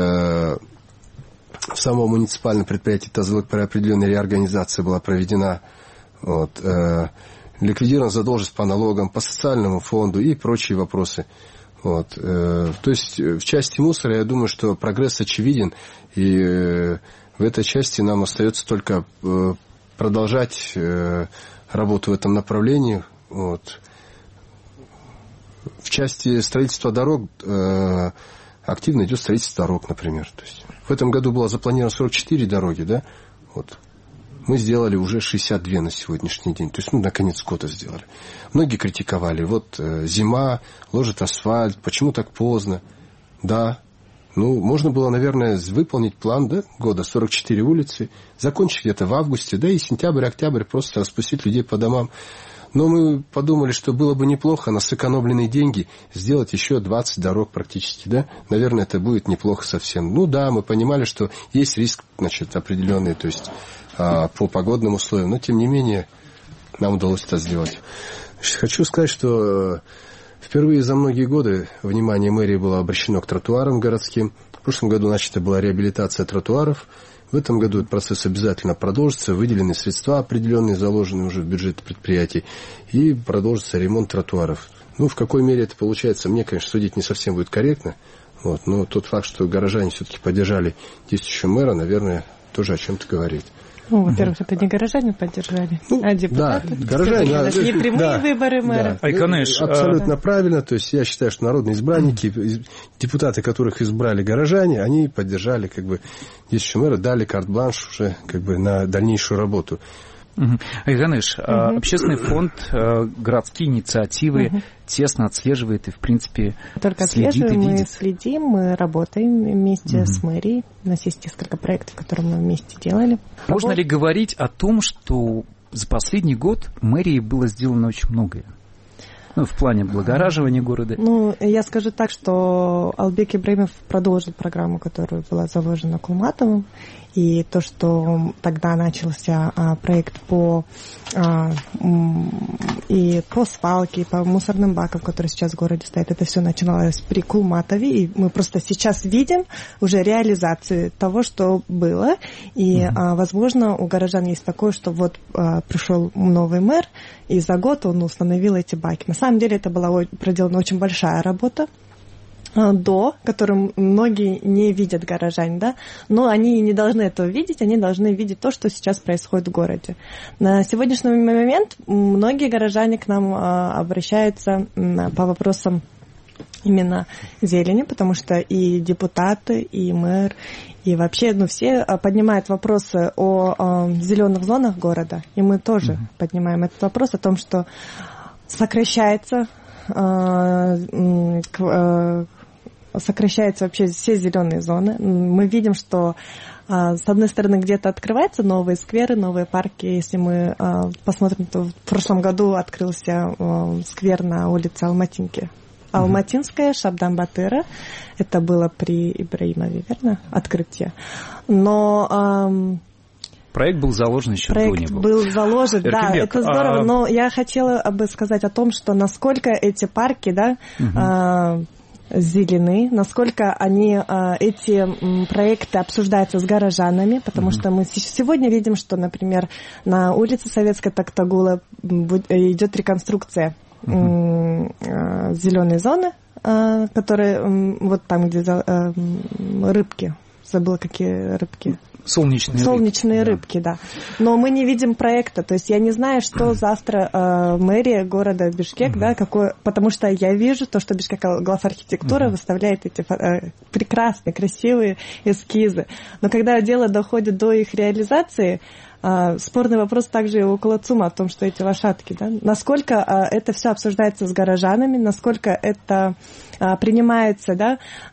в самом муниципальном предприятии Тазылык, определенная реорганизация была проведена. Вот, ликвидирована задолженность по налогам, по социальному фонду и прочие вопросы. Вот, то есть в части мусора, я думаю, что прогресс очевиден, и в этой части нам остается только продолжать работу в этом направлении. Вот. В части строительства дорог активно идет строительство дорог, например. То есть в этом году было запланировано 44 дороги, да? Вот. Мы сделали уже 62 на сегодняшний день. То есть, наконец, года сделали. Многие критиковали. Вот зима, ложит асфальт, почему так поздно? Да. Можно было, наверное, выполнить план, да, года, 44 улицы, закончить где-то в августе, да, и сентябрь, октябрь просто распустить людей по домам. Но мы подумали, что было бы неплохо на сэкономленные деньги сделать еще 20 дорог практически, да. Наверное, это будет неплохо совсем. Да, мы понимали, что есть риск, определенный, то есть по погодным условиям, но тем не менее нам удалось это сделать. Хочу сказать, что впервые за многие годы внимание мэрии было обращено к тротуарам городским. В прошлом году начата была реабилитация тротуаров. В этом году этот процесс обязательно продолжится. Выделены средства определенные, заложены уже в бюджет предприятий. И продолжится ремонт тротуаров. В какой мере это получается, мне, конечно, судить не совсем будет корректно. Вот, но тот факт, что горожане все-таки поддержали действующего мэра, наверное, тоже о чем-то говорит. Ну, во-первых, это не горожане поддержали, а депутаты. Да, горожане. Не прямые выборы мэра. Абсолютно правильно. То есть я считаю, что народные избранники, депутаты, которых избрали горожане, они поддержали, как бы, действующего мэра, дали карт-бланш уже, как бы, на дальнейшую работу. Айганыш, общественный фонд, городские инициативы тесно отслеживает и, в принципе, только следит и отслеживаем, видит. мы следим, мы работаем вместе с мэрией. У нас есть несколько проектов, которые мы вместе делали. Можно ли говорить о том, что за последний год мэрией было сделано очень многое? Ну, в плане облагораживания города. Ну, я скажу так, что Албек Ибраимов продолжил программу, которая была заложена Кулматовым. И то, что тогда начался проект и по свалке, и по мусорным бакам, которые сейчас в городе стоят, это все начиналось при Кулматове. И мы просто сейчас видим уже реализацию того, что было. И, возможно, у горожан есть такое, что вот пришел новый мэр, и за год он установил эти баки. На самом деле это была проделана очень большая работа, которым многие не видят горожане, да, но они не должны этого видеть, они должны видеть то, что сейчас происходит в городе. На сегодняшний момент многие горожане к нам обращаются по вопросам именно зелени, потому что и депутаты, и мэр, и вообще, все поднимают вопросы о зеленых зонах города, и мы тоже поднимаем этот вопрос о том, что сокращается вообще все зеленые зоны. Мы видим, что с одной стороны где-то открываются новые скверы, новые парки. Если мы посмотрим, то в прошлом году открылся сквер на улице Алматинки. Алматинская, Шабдан-Батыра. Это было при Ибраимове, верно? Открытие. Но проект был заложен еще до него. Проект был заложен, да, это здорово. Но я хотела бы сказать о том, что насколько эти парки, да, зелены, насколько эти проекты обсуждаются с горожанами, потому что мы сегодня видим, что, например, на улице Советской Токтагула идет реконструкция зеленой зоны, которые вот там, где рыбки, забыла, какие рыбки. Солнечные рыбки, да. Но мы не видим проекта, то есть я не знаю, что завтра мэрия города Бишкек, да, потому что я вижу то, что Бишкек главархитектура выставляет эти прекрасные, красивые эскизы. Но когда дело доходит до их реализации, спорный вопрос также и около ЦУМа о том, что эти лошадки, да, насколько это все обсуждается с горожанами, насколько это принимается, да,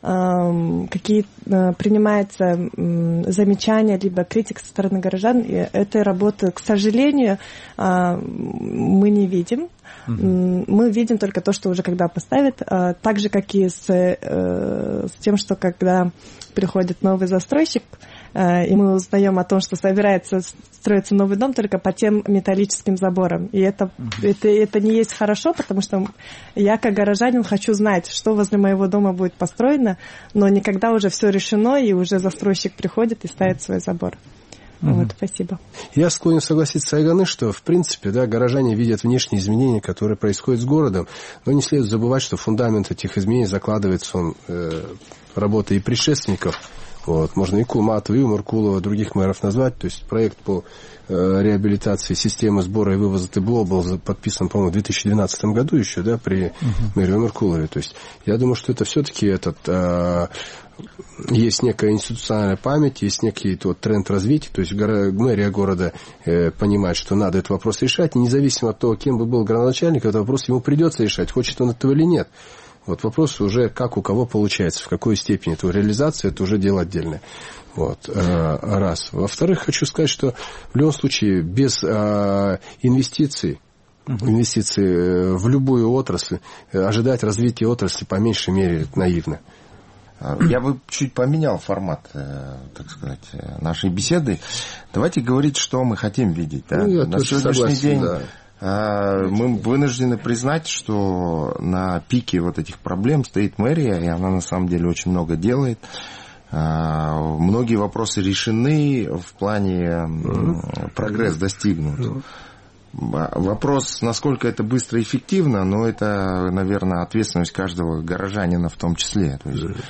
принимается замечания, либо критика со стороны горожан, и этой работы, к сожалению, мы не видим. Мы видим только то, что уже когда поставят, так же, как и с тем, что когда приходит новый застройщик, и мы узнаем о том, что собирается строиться новый дом только по тем металлическим заборам. И это не есть хорошо, потому что я, как горожанин, хочу знать, что возле моего дома будет построено, но никогда уже все решено, и уже застройщик приходит и ставит свой забор. Вот, спасибо. Я склонен согласиться с Айганы, что, в принципе, да, горожане видят внешние изменения, которые происходят с городом, но не следует забывать, что фундамент этих изменений закладывается работой и предшественников. Вот, можно и Кулматова, и Умаркулова, других мэров назвать. То есть проект по реабилитации системы сбора и вывоза ТБО был подписан, по-моему, в 2012 году еще, да, при мэре Умаркулове. То есть я думаю, что это все-таки есть некая институциональная память, есть некий тренд развития, то есть мэрия города понимает, что надо этот вопрос решать, и независимо от того, кем бы был градоначальник, этот вопрос ему придется решать, хочет он этого или нет. Вот вопрос уже, как у кого получается, в какой степени это реализация, это уже дело отдельное. Вот, раз. Во-вторых, хочу сказать, что в любом случае без инвестиций в любую отрасль, ожидать развития отрасли по меньшей мере наивно. Я бы чуть поменял формат, так сказать, нашей беседы. Давайте говорить, что мы хотим видеть. Да? На сегодняшний день мы вынуждены признать, что на пике вот этих проблем стоит мэрия, и она на самом деле очень много делает. Многие вопросы решены в плане прогресс достигнут. Вопрос, насколько это быстро и эффективно, но это, наверное, ответственность каждого горожанина в том числе. То есть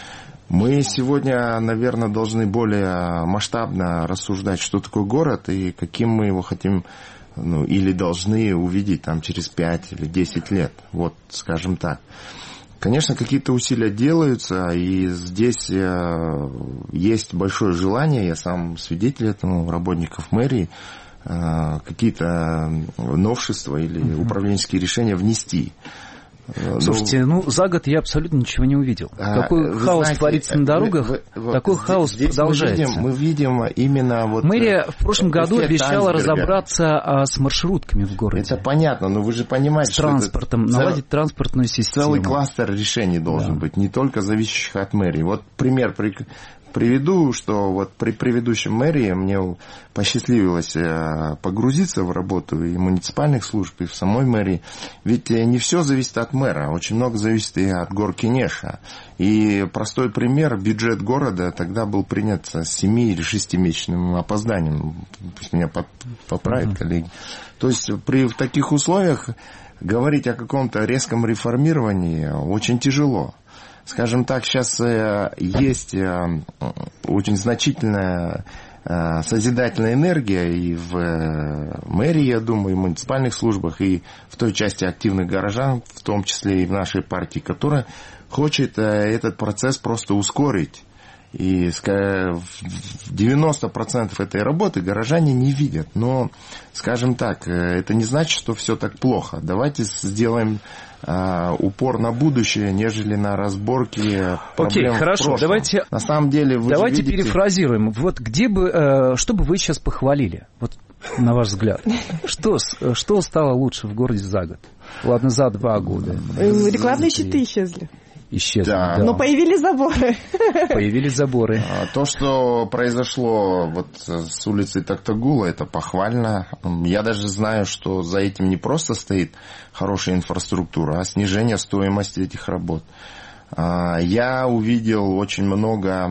Мы сегодня, наверное, должны более масштабно рассуждать, что такое город и каким мы его хотим, или должны увидеть там через 5 или 10 лет. Вот, скажем так. Конечно, какие-то усилия делаются, и здесь есть большое желание, я сам свидетель этому, работников мэрии, какие-то новшества или управленческие решения внести. Слушайте, за год я абсолютно ничего не увидел. Какой хаос творится на дорогах, такой хаос продолжается. Мы видим именно вот... Мэрия в прошлом году обещала разобраться с маршрутками в городе. Это понятно, но вы же понимаете, с транспортом, наладить транспортную систему. Целый кластер решений должен быть, не только зависящих от мэрии. Вот пример приведу, что вот при предыдущем мэрии мне посчастливилось погрузиться в работу и муниципальных служб, и в самой мэрии. Ведь не все зависит от мэра, очень много зависит и от горкинеша. И простой пример, бюджет города тогда был принят с 7 или 6-месячным опозданием. Пусть меня поправят коллеги. То есть в таких условиях говорить о каком-то резком реформировании очень тяжело. Скажем так, сейчас есть очень значительная созидательная энергия и в мэрии, я думаю, и в муниципальных службах, и в той части активных горожан, в том числе и в нашей партии, которая хочет этот процесс просто ускорить. И 90% этой работы горожане не видят. Но, скажем так, это не значит, что все так плохо. Давайте сделаем упор на будущее, нежели на разборки проблем в прошлом. Давайте, на самом деле, давайте перефразируем. Вот где бы, что бы вы сейчас похвалили, вот на ваш взгляд? Что стало лучше в городе за год? Ладно, за 2 года. Рекламные щиты исчезли. Да. Но появились заборы. Появились заборы. То, что произошло вот с улицы Токтагула, это похвально. Я даже знаю, что за этим не просто стоит хорошая инфраструктура, а снижение стоимости этих работ. Я увидел очень много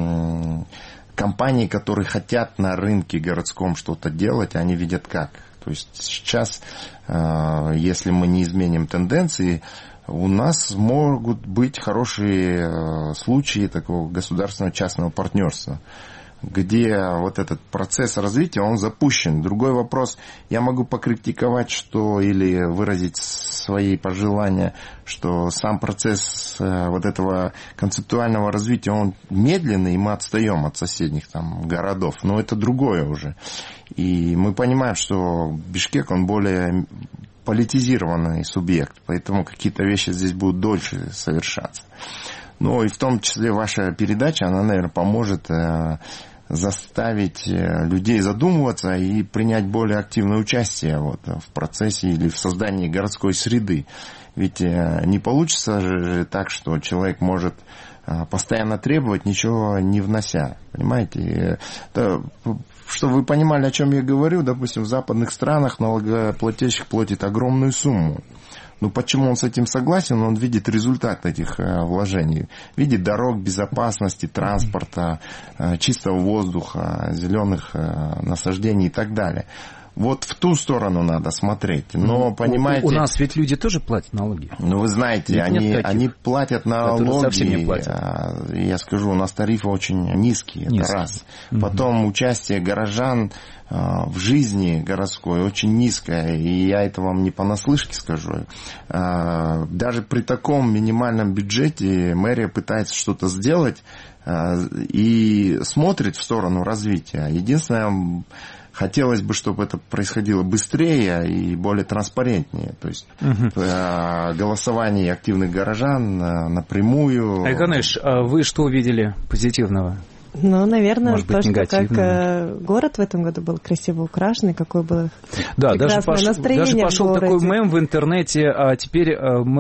компаний, которые хотят на рынке городском что-то делать, а они видят как. То есть сейчас, если мы не изменим тенденции, у нас могут быть хорошие случаи такого государственного частного партнерства, где вот этот процесс развития, он запущен. Другой вопрос, я могу покритиковать, что или выразить свои пожелания, что сам процесс вот этого концептуального развития, он медленный, и мы отстаем от соседних там городов, но это другое уже. И мы понимаем, что Бишкек, он более политизированный субъект, поэтому какие-то вещи здесь будут дольше совершаться. Ну и в том числе ваша передача, она, наверное, поможет заставить людей задумываться и принять более активное участие в процессе или в создании городской среды. Ведь не получится же так, что человек может постоянно требовать, ничего не внося. Понимаете? Чтобы вы понимали, о чем я говорю, допустим, в западных странах налогоплательщик платит огромную сумму. Но почему он с этим согласен? Он видит результат этих вложений. Видит дорог, безопасности, транспорта, чистого воздуха, зеленых насаждений и так далее. Вот в ту сторону надо смотреть. Но, понимаете... У нас ведь люди тоже платят налоги. Ну, вы знаете, они платят налоги. Совсем не платят. Я скажу, у нас тарифы очень низкие. Это раз. Потом участие горожан в жизни городской очень низкое. И я это вам не понаслышке скажу. Даже при таком минимальном бюджете мэрия пытается что-то сделать и смотрит в сторону развития. Единственное... Хотелось бы, чтобы это происходило быстрее и более транспарентнее. То есть голосование активных горожан напрямую. Айканыш, а вы что увидели позитивного? Ну, наверное, может быть, то, что как город в этом году был красиво украшен, какое было прекрасное настроение. Даже пошел такой мем в интернете, а теперь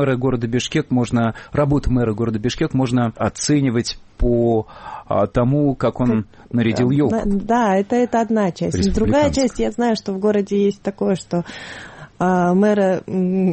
работу мэра города Бишкек можно оценивать по тому, как он нарядил елку. Да, это одна часть. Другая часть, я знаю, что в городе есть такое, что мэра,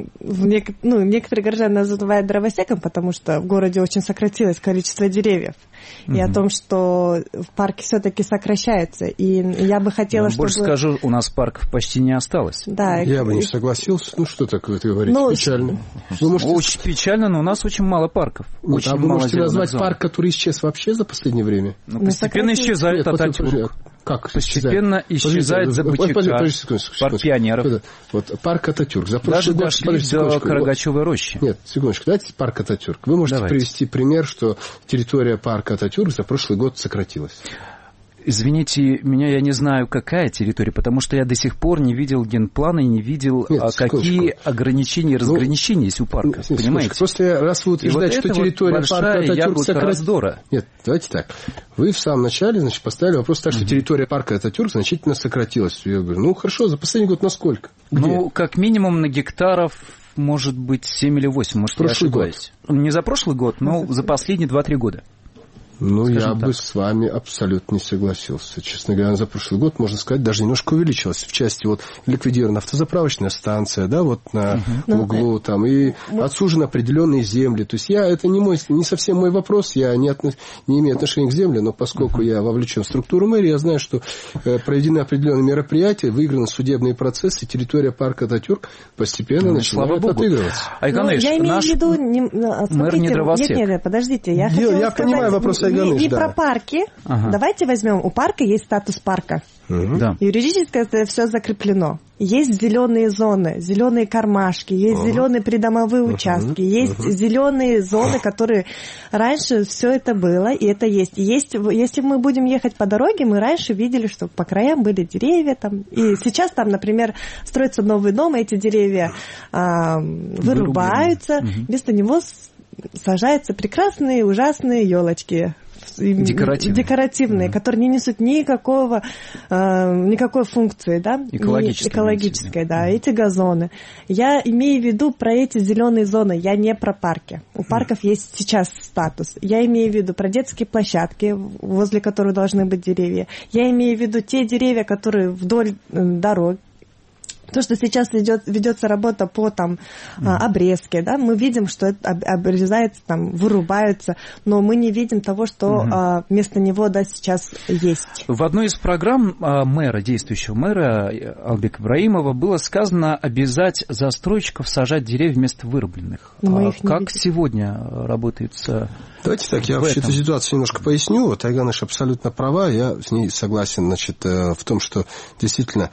некоторые горожане называют дровосеком, потому что в городе очень сократилось количество деревьев. и о том, что парки все-таки сокращаются. И я бы хотела, чтобы... Больше скажу, у нас парков почти не осталось. Да. Я бы не согласился. Ну, что такое ты говоришь? Печально. Очень печально, но у нас очень мало парков. Очень вы можете назвать парк, который исчез вообще за последнее время? Постепенно исчезает Ататюрк. Как? Постепенно исчезает ЗБЧК, парк пионеров. Вот парк Ататюрк. За прошлый год до Карагачевой рощи. Нет, секундочку, дайте парк Ататюрк. Вы можете привести пример, что территория парка Ататюрк за прошлый год сократилась. Извините меня, я не знаю, какая территория, потому что я до сих пор не видел генплана и не видел, какие ограничения и разграничения есть у парка. Понимаете? Просто раз вы утверждаете, что территория парка Ататюрк сократилась... Нет, давайте так. Вы в самом начале, поставили вопрос так, что территория парка Ататюрк значительно сократилась. Я говорю, хорошо, за последний год на сколько? Где? Как минимум на гектаров, может быть, 7 или 8, может, я ошибаюсь. Не за прошлый год, но за последние 2-3 года. Я бы с вами абсолютно не согласился. Честно говоря, за прошлый год, можно сказать, даже немножко увеличилось. В части ликвидирована автозаправочная станция, на углу, и отсужены определенные земли. То есть это не совсем мой вопрос, я не имею отношения к земле, но поскольку я вовлечен в структуру мэрии, я знаю, что проведены определенные мероприятия, выиграны судебные процессы, территория парка Ататюрк постепенно начинает отыгрываться. Я имею в виду... Мэр не дровосек. Нет, подождите. Я понимаю вопрос. Не про парки. Давайте возьмем. У парка есть статус парка. Юридически это все закреплено. Есть зеленые зоны, зеленые кармашки, есть зеленые придомовые участки, есть зеленые зоны, которые раньше все это было, и это есть. Если мы будем ехать по дороге, мы раньше видели, что по краям были деревья, и сейчас там, например, строится новый дом, и эти деревья вырубаются, вместо него сажаются прекрасные, ужасные елочки. Декоративные, которые не несут никакой функции, экологической, эти газоны. Я имею в виду про эти зеленые зоны, я не про парки. У парков есть сейчас статус. Я имею в виду про детские площадки, возле которых должны быть деревья. Я имею в виду те деревья, которые вдоль дорог. То, что сейчас ведется работа по обрезке, мы видим, что это обрезается, вырубаются, но мы не видим того, что вместо него сейчас есть. В одной из программ действующего мэра Албека Ибраимова было сказано обязать застройщиков сажать деревья вместо вырубленных. Как сегодня работает Давайте так, я вообще эту ситуацию немножко поясню. Айганыш абсолютно права, я с ней согласен, в том, что действительно,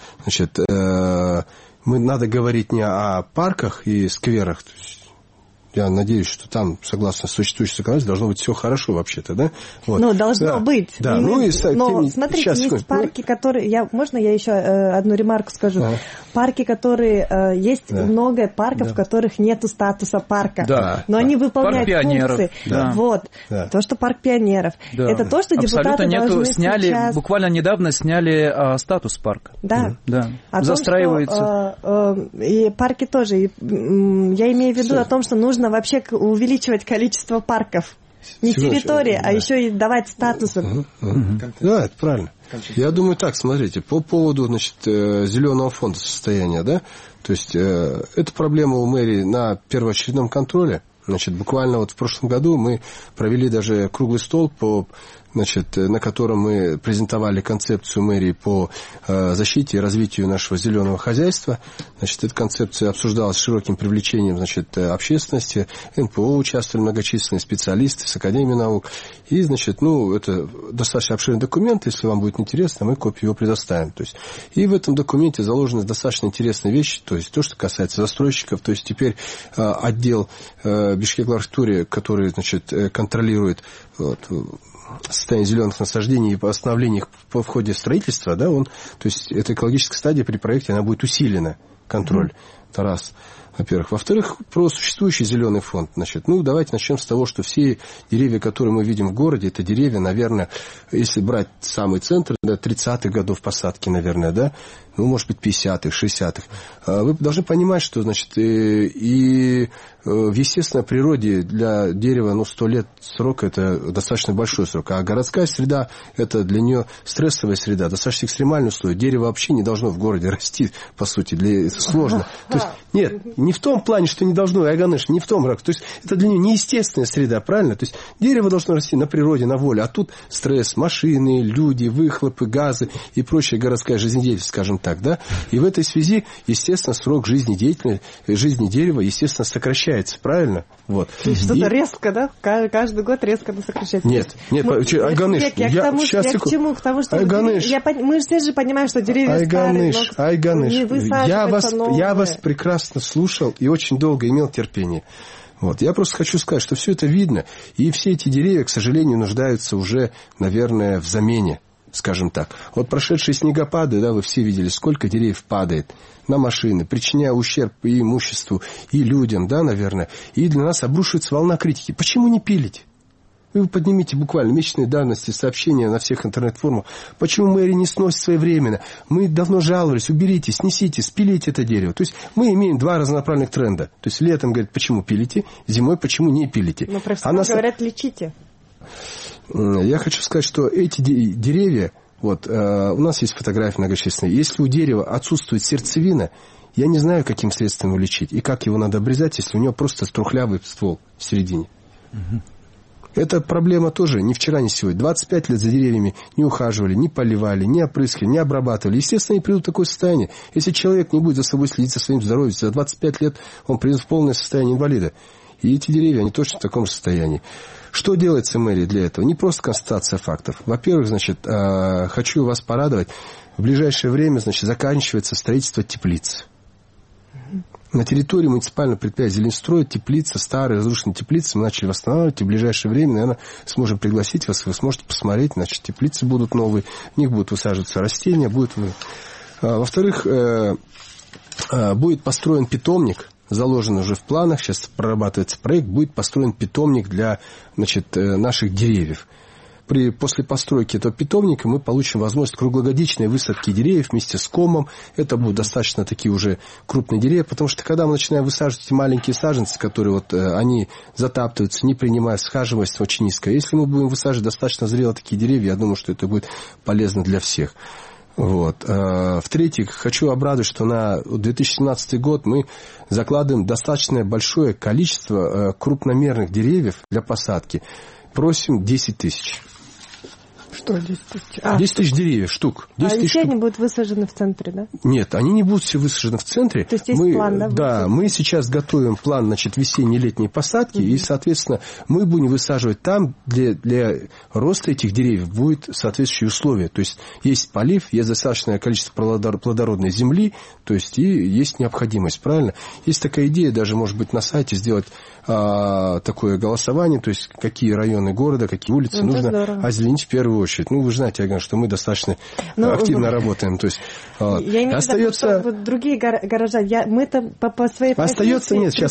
мы надо говорить не о парках и скверах. То есть, я надеюсь, что там, согласно существующей законодательству, должно быть все хорошо вообще-то, да? Должно быть. Да. Смотрите, есть парки, которые... Можно я еще одну ремарку скажу? Парки, которые... Есть много парков, в которых нету статуса парка. Но они выполняют функции. То, что парк пионеров. Это то, что депутаты должны сейчас... Буквально недавно сняли статус парка. Застраивается. И парки тоже. Я имею в виду о том, что нужно вообще увеличивать количество парков. Не территории, а еще и давать статусы. Да, это правильно. Я думаю так, смотрите, по поводу зеленого фонда состояния, то есть эта проблема у мэрии на первоочередном контроле. Буквально в прошлом году мы провели даже круглый стол на котором мы презентовали концепцию мэрии по защите и развитию нашего зеленого хозяйства. Эта концепция обсуждалась с широким привлечением общественности, НПО участвовали многочисленные специалисты с Академии наук. И, это достаточно обширный документ, если вам будет интересно, мы копию его предоставим. И в этом документе заложены достаточно интересные вещи, то есть то, что касается застройщиков, то есть теперь отдел Бишкек-Лархтуре, который, контролирует состояние зеленых насаждений и восстановление их в ходе строительства, то есть эта экологическая стадия при проекте, она будет усилена, контроль. Это раз. Во-первых. Во-вторых, про существующий зеленый фонд. Давайте начнем с того, что все деревья, которые мы видим в городе, это деревья, наверное, если брать самый центр, 30-х годов посадки, наверное, может быть, 50-х, 60-х. Вы должны понимать, что, и в естественной природе для дерева, 100 лет срок – это достаточно большой срок. А городская среда – это для нее стрессовая среда, достаточно экстремальные условия. Дерево вообще не должно в городе расти, по сути, это сложно. То есть, Не в том плане, что не должно, Айганыш, не в том. То есть это для нее неестественная среда, правильно? То есть дерево должно расти на природе, на воле. А тут стресс, машины, люди, выхлопы, газы и прочая городская жизнедеятельность, скажем так. Да? И в этой связи, естественно, срок жизни дерева, естественно, сокращается. Правильно? Вот. Что-то резко, да? Каждый год резко сокращается. Нет, Айганыш, я к чему? К тому, что мы все же понимаем, что деревья старые, я вас прекрасно слушал и очень долго имел терпение. Вот. Я просто хочу сказать, что все это видно, и все эти деревья, к сожалению, нуждаются уже, наверное, в замене, скажем так. Вот прошедшие снегопады, да, вы все видели, сколько деревьев падает на машины, причиняя ущерб и имуществу, и людям, да, наверное. И для нас обрушивается волна критики. Почему не пилить? Вы поднимите буквально месячные давности сообщения на всех интернет-форумах. Почему мэрия не сносит своевременно? Мы давно жаловались. Уберите, снесите, спилите это дерево. То есть мы имеем два разнонаправленных тренда. То есть летом говорят, почему пилите, зимой почему не пилите. Но профессионалы говорят, лечите. Я хочу сказать, что эти деревья, вот, у нас есть фотографии многочисленные. Если у дерева отсутствует сердцевина, я не знаю, каким средством его лечить и как его надо обрезать, если у него просто трухлявый ствол в середине. Эта проблема тоже не вчера, не сегодня. 25 лет за деревьями не ухаживали, не поливали, не опрыскивали, не обрабатывали. Естественно, они придут в такое состояние. Если человек не будет за собой следить, за своим здоровьем, за 25 лет он придет в полное состояние инвалида. И эти деревья, они точно в таком же состоянии. Что делается мэрией для этого? Не просто констатация фактов. Во-первых, значит, хочу вас порадовать. В ближайшее время, значит, заканчивается строительство теплиц. На территории муниципального предприятия «Зеленстрой» теплица, старые разрушенные теплицы мы начали восстанавливать. И в ближайшее время, наверное, сможем пригласить вас, вы сможете посмотреть. Значит, теплицы будут новые, в них будут высаживаться растения. Во-вторых, будет построен питомник, заложен уже в планах, сейчас прорабатывается проект, будет построен питомник для, значит, наших деревьев. После постройки этого питомника мы получим возможность круглогодичной высадки деревьев вместе с комом. Это будут достаточно такие уже крупные деревья, потому что когда мы начинаем высаживать эти маленькие саженцы, которые вот, они затаптываются, не принимая схаживаемость очень низкая. Если мы будем высаживать достаточно зрелые такие деревья, я думаю, что это будет полезно для всех. Вот. В-третьих, хочу обрадовать, что на 2017 год мы закладываем достаточно большое количество крупномерных деревьев для посадки. Просим 10 тысяч. Что 10 тысяч? 10 тысяч деревьев, штук. 10 тысяч они будут высажены в центре, да? Нет, они не будут все высажены в центре. То есть есть план, да? Да, мы сейчас готовим план, значит, весенне-летней посадки, и, соответственно, мы будем высаживать там, для роста этих деревьев будет соответствующие условия. То есть есть полив, есть достаточное количество плодородной земли, то есть и есть необходимость, правильно? Есть такая идея, даже, может быть, на сайте сделать такое голосование, то есть какие районы города, какие улицы нужно озеленить в первую очередь. Ну, вы же знаете, Аган, что мы достаточно активно работаем. То есть, я имею в виду, что вот другие горожане, мы-то по своей профессии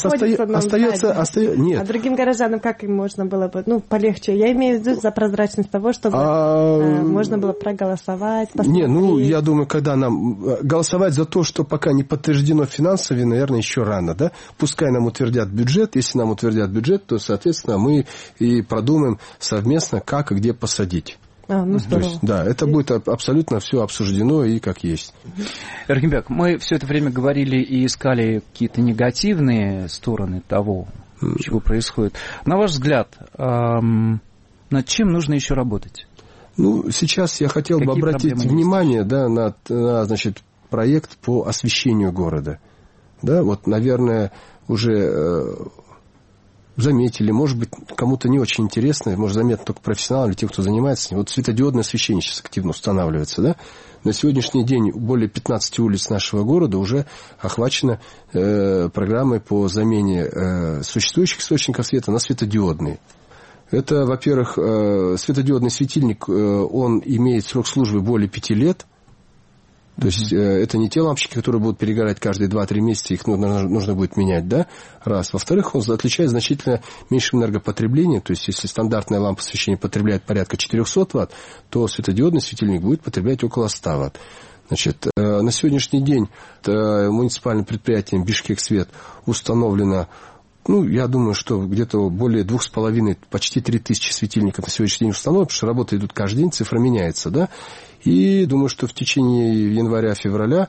нет. А другим горожанам как им можно было бы, полегче? Я имею в виду за прозрачность того, чтобы можно было проголосовать, посмотреть. Я думаю, когда нам голосовать за то, что пока не подтверждено финансово, наверное, еще рано, да? Пускай нам утвердят бюджет, если нам утвердят бюджет, то, соответственно, мы и продумаем совместно, как и где посадить. Здорово. То есть, да, это будет абсолютно все обсуждено и как есть. Эркинбек, мы все это время говорили и искали какие-то негативные стороны того, чего происходит. На ваш взгляд, над чем нужно еще работать? Сейчас я хотел бы обратить внимание на значит, проект по освещению города. Да, вот, наверное, уже заметили, может быть, кому-то не очень интересно, может, заметно только профессионалам или тем, кто занимается с ним. Вот светодиодное освещение сейчас активно устанавливается, да? На сегодняшний день более 15 улиц нашего города уже охвачено программой по замене существующих источников света на светодиодные. Это, во-первых, светодиодный светильник, он имеет срок службы более 5 лет. То есть это не те лампочки, которые будут перегорать каждые 2-3 месяца, их нужно будет менять, да, раз. Во-вторых, он отличает значительно меньшим энергопотреблением, то есть если стандартная лампа освещения потребляет порядка 400 Вт, то светодиодный светильник будет потреблять около 100 Вт. Значит, на сегодняшний день муниципальным предприятием «Бишкек-Свет» установлено, я думаю, что где-то более 2,5, почти 3000 светильников на сегодняшний день установлено, потому что работы идут каждый день, цифра меняется, да. И думаю, что в течение января-февраля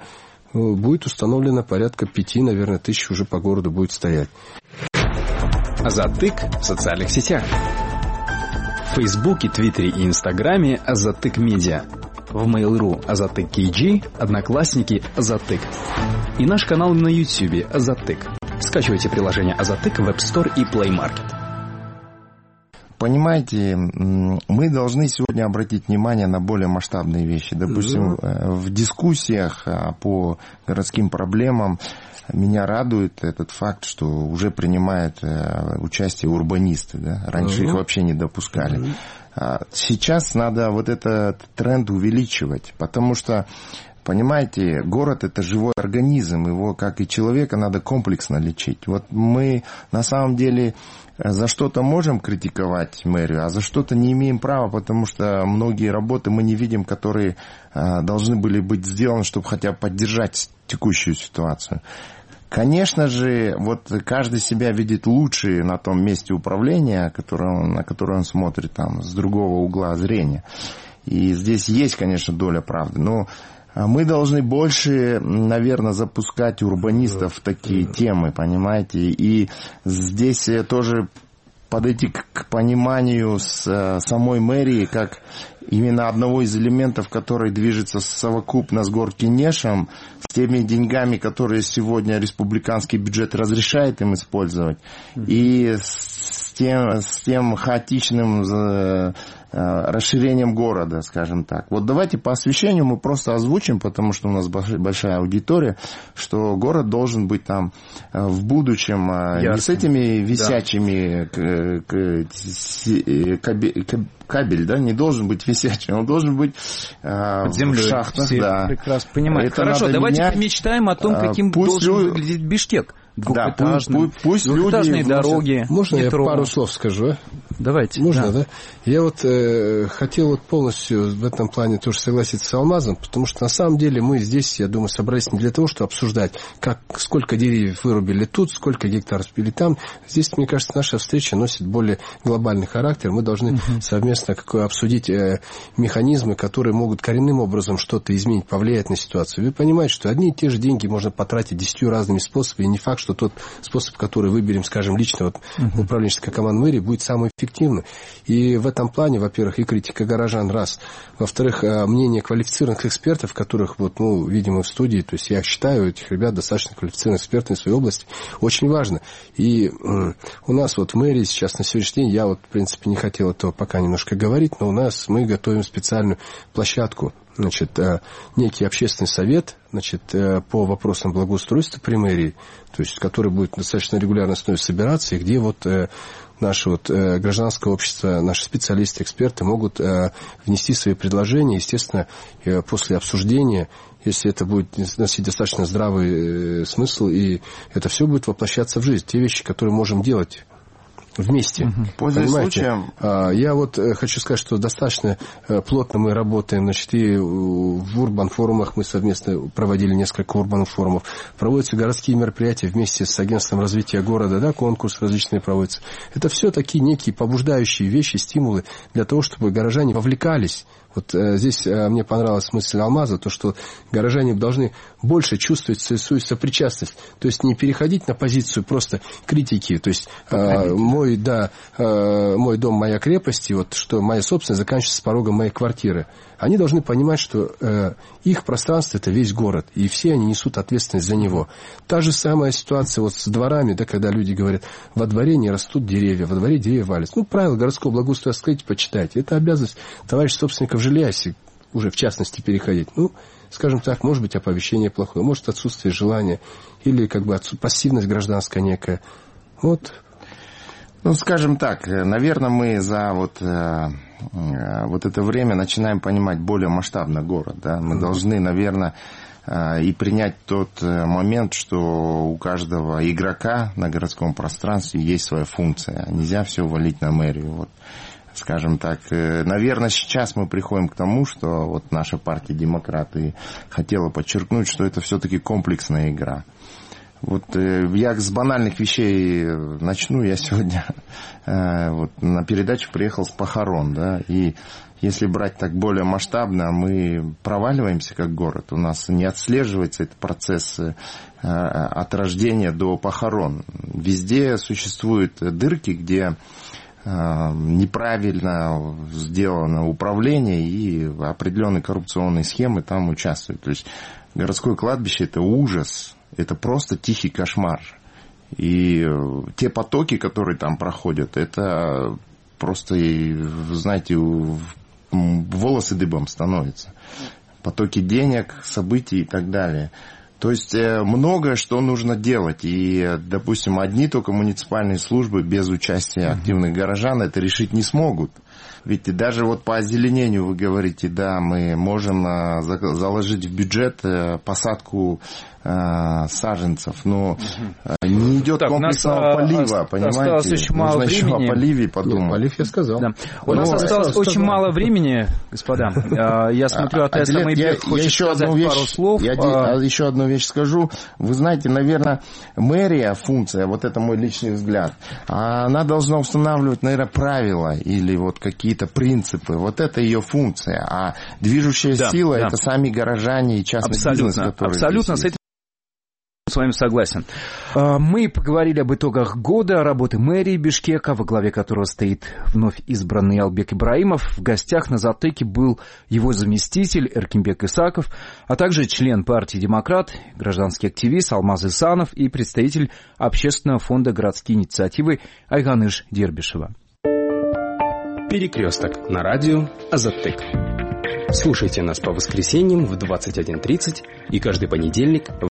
будет установлено порядка 5, наверное, тысяч уже по городу будет стоять. Азаттык в социальных сетях. В Фейсбуке, Твиттере и Инстаграме Азаттык Медиа. В Mail.ru Азаттык KG, Одноклассники Азаттык. И наш канал на Ютьюбе Азаттык. Скачивайте приложение Азаттык в App Store и Play Market. Понимаете, мы должны сегодня обратить внимание на более масштабные вещи. Допустим, в дискуссиях по городским проблемам меня радует этот факт, что уже принимают участие урбанисты. Да? Раньше их вообще не допускали. Сейчас надо вот этот тренд увеличивать, потому что, понимаете, город – это живой организм, его, как и человека, надо комплексно лечить. Вот мы на самом деле за что-то можем критиковать мэрию, а за что-то не имеем права, потому что многие работы мы не видим, которые должны были быть сделаны, чтобы хотя бы поддержать текущую ситуацию. Конечно же, вот каждый себя видит лучше на том месте управления, на которое он смотрит там, с другого угла зрения. И здесь есть, конечно, доля правды, но мы должны больше, наверное, запускать урбанистов в такие темы, понимаете, и здесь тоже подойти к пониманию с самой мэрии, как именно одного из элементов, который движется совокупно с Горкинешем, с теми деньгами, которые сегодня республиканский бюджет разрешает им использовать, и с тем хаотичным расширением города, скажем так. Вот давайте по освещению мы просто озвучим, потому что у нас большая аудитория, что город должен быть там в будущем не с этими висячими кабель, да, не должен быть висячим, он должен быть под землей, в шахтах. Все прекрасно понимают. Хорошо, давайте помечтаем о том, каким должен выглядеть Бишкек. Двухэтажные дороги. Можно метро. Я пару слов скажу? Давайте. Можно, да? Я вот хотел вот полностью в этом плане тоже согласиться с Алмазом, потому что на самом деле мы здесь, я думаю, собрались не для того, чтобы обсуждать, сколько деревьев вырубили тут, сколько гектаров спили там. Здесь, мне кажется, наша встреча носит более глобальный характер. Мы должны совместно обсудить механизмы, которые могут коренным образом что-то изменить, повлиять на ситуацию. Вы понимаете, что одни и те же деньги можно потратить 10 разными способами, и не факт, что тот способ, который выберем, скажем, лично управленческая команда мэрии, будет самый эффективный. И в этом плане, во-первых, и критика горожан, раз. Во-вторых, мнение квалифицированных экспертов, которых, вот, видимо, в студии, то есть я считаю этих ребят достаточно квалифицированных экспертов в своей области, очень важно. И у нас вот в мэрии сейчас на сегодняшний день, я вот, в принципе, не хотел этого пока немножко говорить, но у нас мы готовим специальную площадку, значит, некий общественный совет, значит, по вопросам благоустройства при мэрии, то есть, который будет достаточно регулярно основе собираться, и где вот наше вот гражданское общество, наши специалисты, эксперты могут внести свои предложения, естественно, после обсуждения, если это будет носить достаточно здравый смысл, и это все будет воплощаться в жизнь, те вещи, которые можем делать вместе. Пользуясь случаем. Я вот хочу сказать, что достаточно плотно мы работаем, значит, и в урбан-форумах мы совместно проводили несколько урбан-форумов. Проводятся городские мероприятия вместе с агентством развития города, да, конкурсы различные проводятся. Это все такие некие побуждающие вещи, стимулы для того, чтобы горожане вовлекались. Вот здесь мне понравилась мысль Алмаза, то, что горожане должны больше чувствовать свою сопричастность. То есть не переходить на позицию просто критики. То есть мой дом, моя крепость, и вот что моя собственность заканчивается с порогом моей квартиры. Они должны понимать, что их пространство – это весь город, и все они несут ответственность за него. Та же самая ситуация вот с дворами, да, когда люди говорят, во дворе не растут деревья, во дворе деревья валятся. Правила городского благоустройства, скажите, почитайте. Это обязанность товарища собственников жилья, если уже в частности переходить. Скажем так, может быть, оповещение плохое, может, отсутствие желания, или как бы пассивность гражданская некая. Вот. Скажем так, наверное, мы за вот это время начинаем понимать более масштабно город. Да? Мы должны, наверное, и принять тот момент, что у каждого игрока на городском пространстве есть своя функция. Нельзя все валить на мэрию. Вот. Скажем так, наверное, сейчас мы приходим к тому, что вот наша партия «Демократы» хотела подчеркнуть, что это все-таки комплексная игра. Вот я с банальных вещей начну. Я сегодня вот на передачу приехал с похорон, да, и если брать так более масштабно, мы проваливаемся как город. У нас не отслеживается этот процесс от рождения до похорон. Везде существуют дырки, где неправильно сделано управление и определенные коррупционные схемы там участвуют. То есть городское кладбище – это ужас, это просто тихий кошмар. И те потоки, которые там проходят, это просто, знаете, волосы дыбом становятся. Потоки денег, событий и так далее. То есть многое что нужно делать. И, допустим, одни только муниципальные службы без участия активных горожан это решить не смогут. Ведь даже вот по озеленению вы говорите, да, мы можем заложить в бюджет посадку саженцев, но не идет комплексного полива, понимаете? Осталось очень мало времени. Еще о поливе подумать. Полив я сказал. Да. У нас осталось очень мало времени, господа. Я смотрю, от СМИ хочет сказать пару слов. Я еще одну вещь скажу. Вы знаете, наверное, мэрия, функция, вот это мой личный взгляд, она должна устанавливать, наверное, правила или вот какие-то принципы. Вот это ее функция. А движущая сила это сами горожане и частный бизнес, который абсолютно с этим с вами согласен. Мы поговорили об итогах года работы мэрии Бишкека, во главе которого стоит вновь избранный Албек Ибраимов. В гостях на Затыке был его заместитель Эркинбек Исаков, а также член партии «Демократ», гражданский активист Алмаз Исанов и представитель общественного фонда городские инициативы Айганыш Дербишева. Перекресток на радио Азаттык. Слушайте нас по воскресеньям в 21:30 и каждый понедельник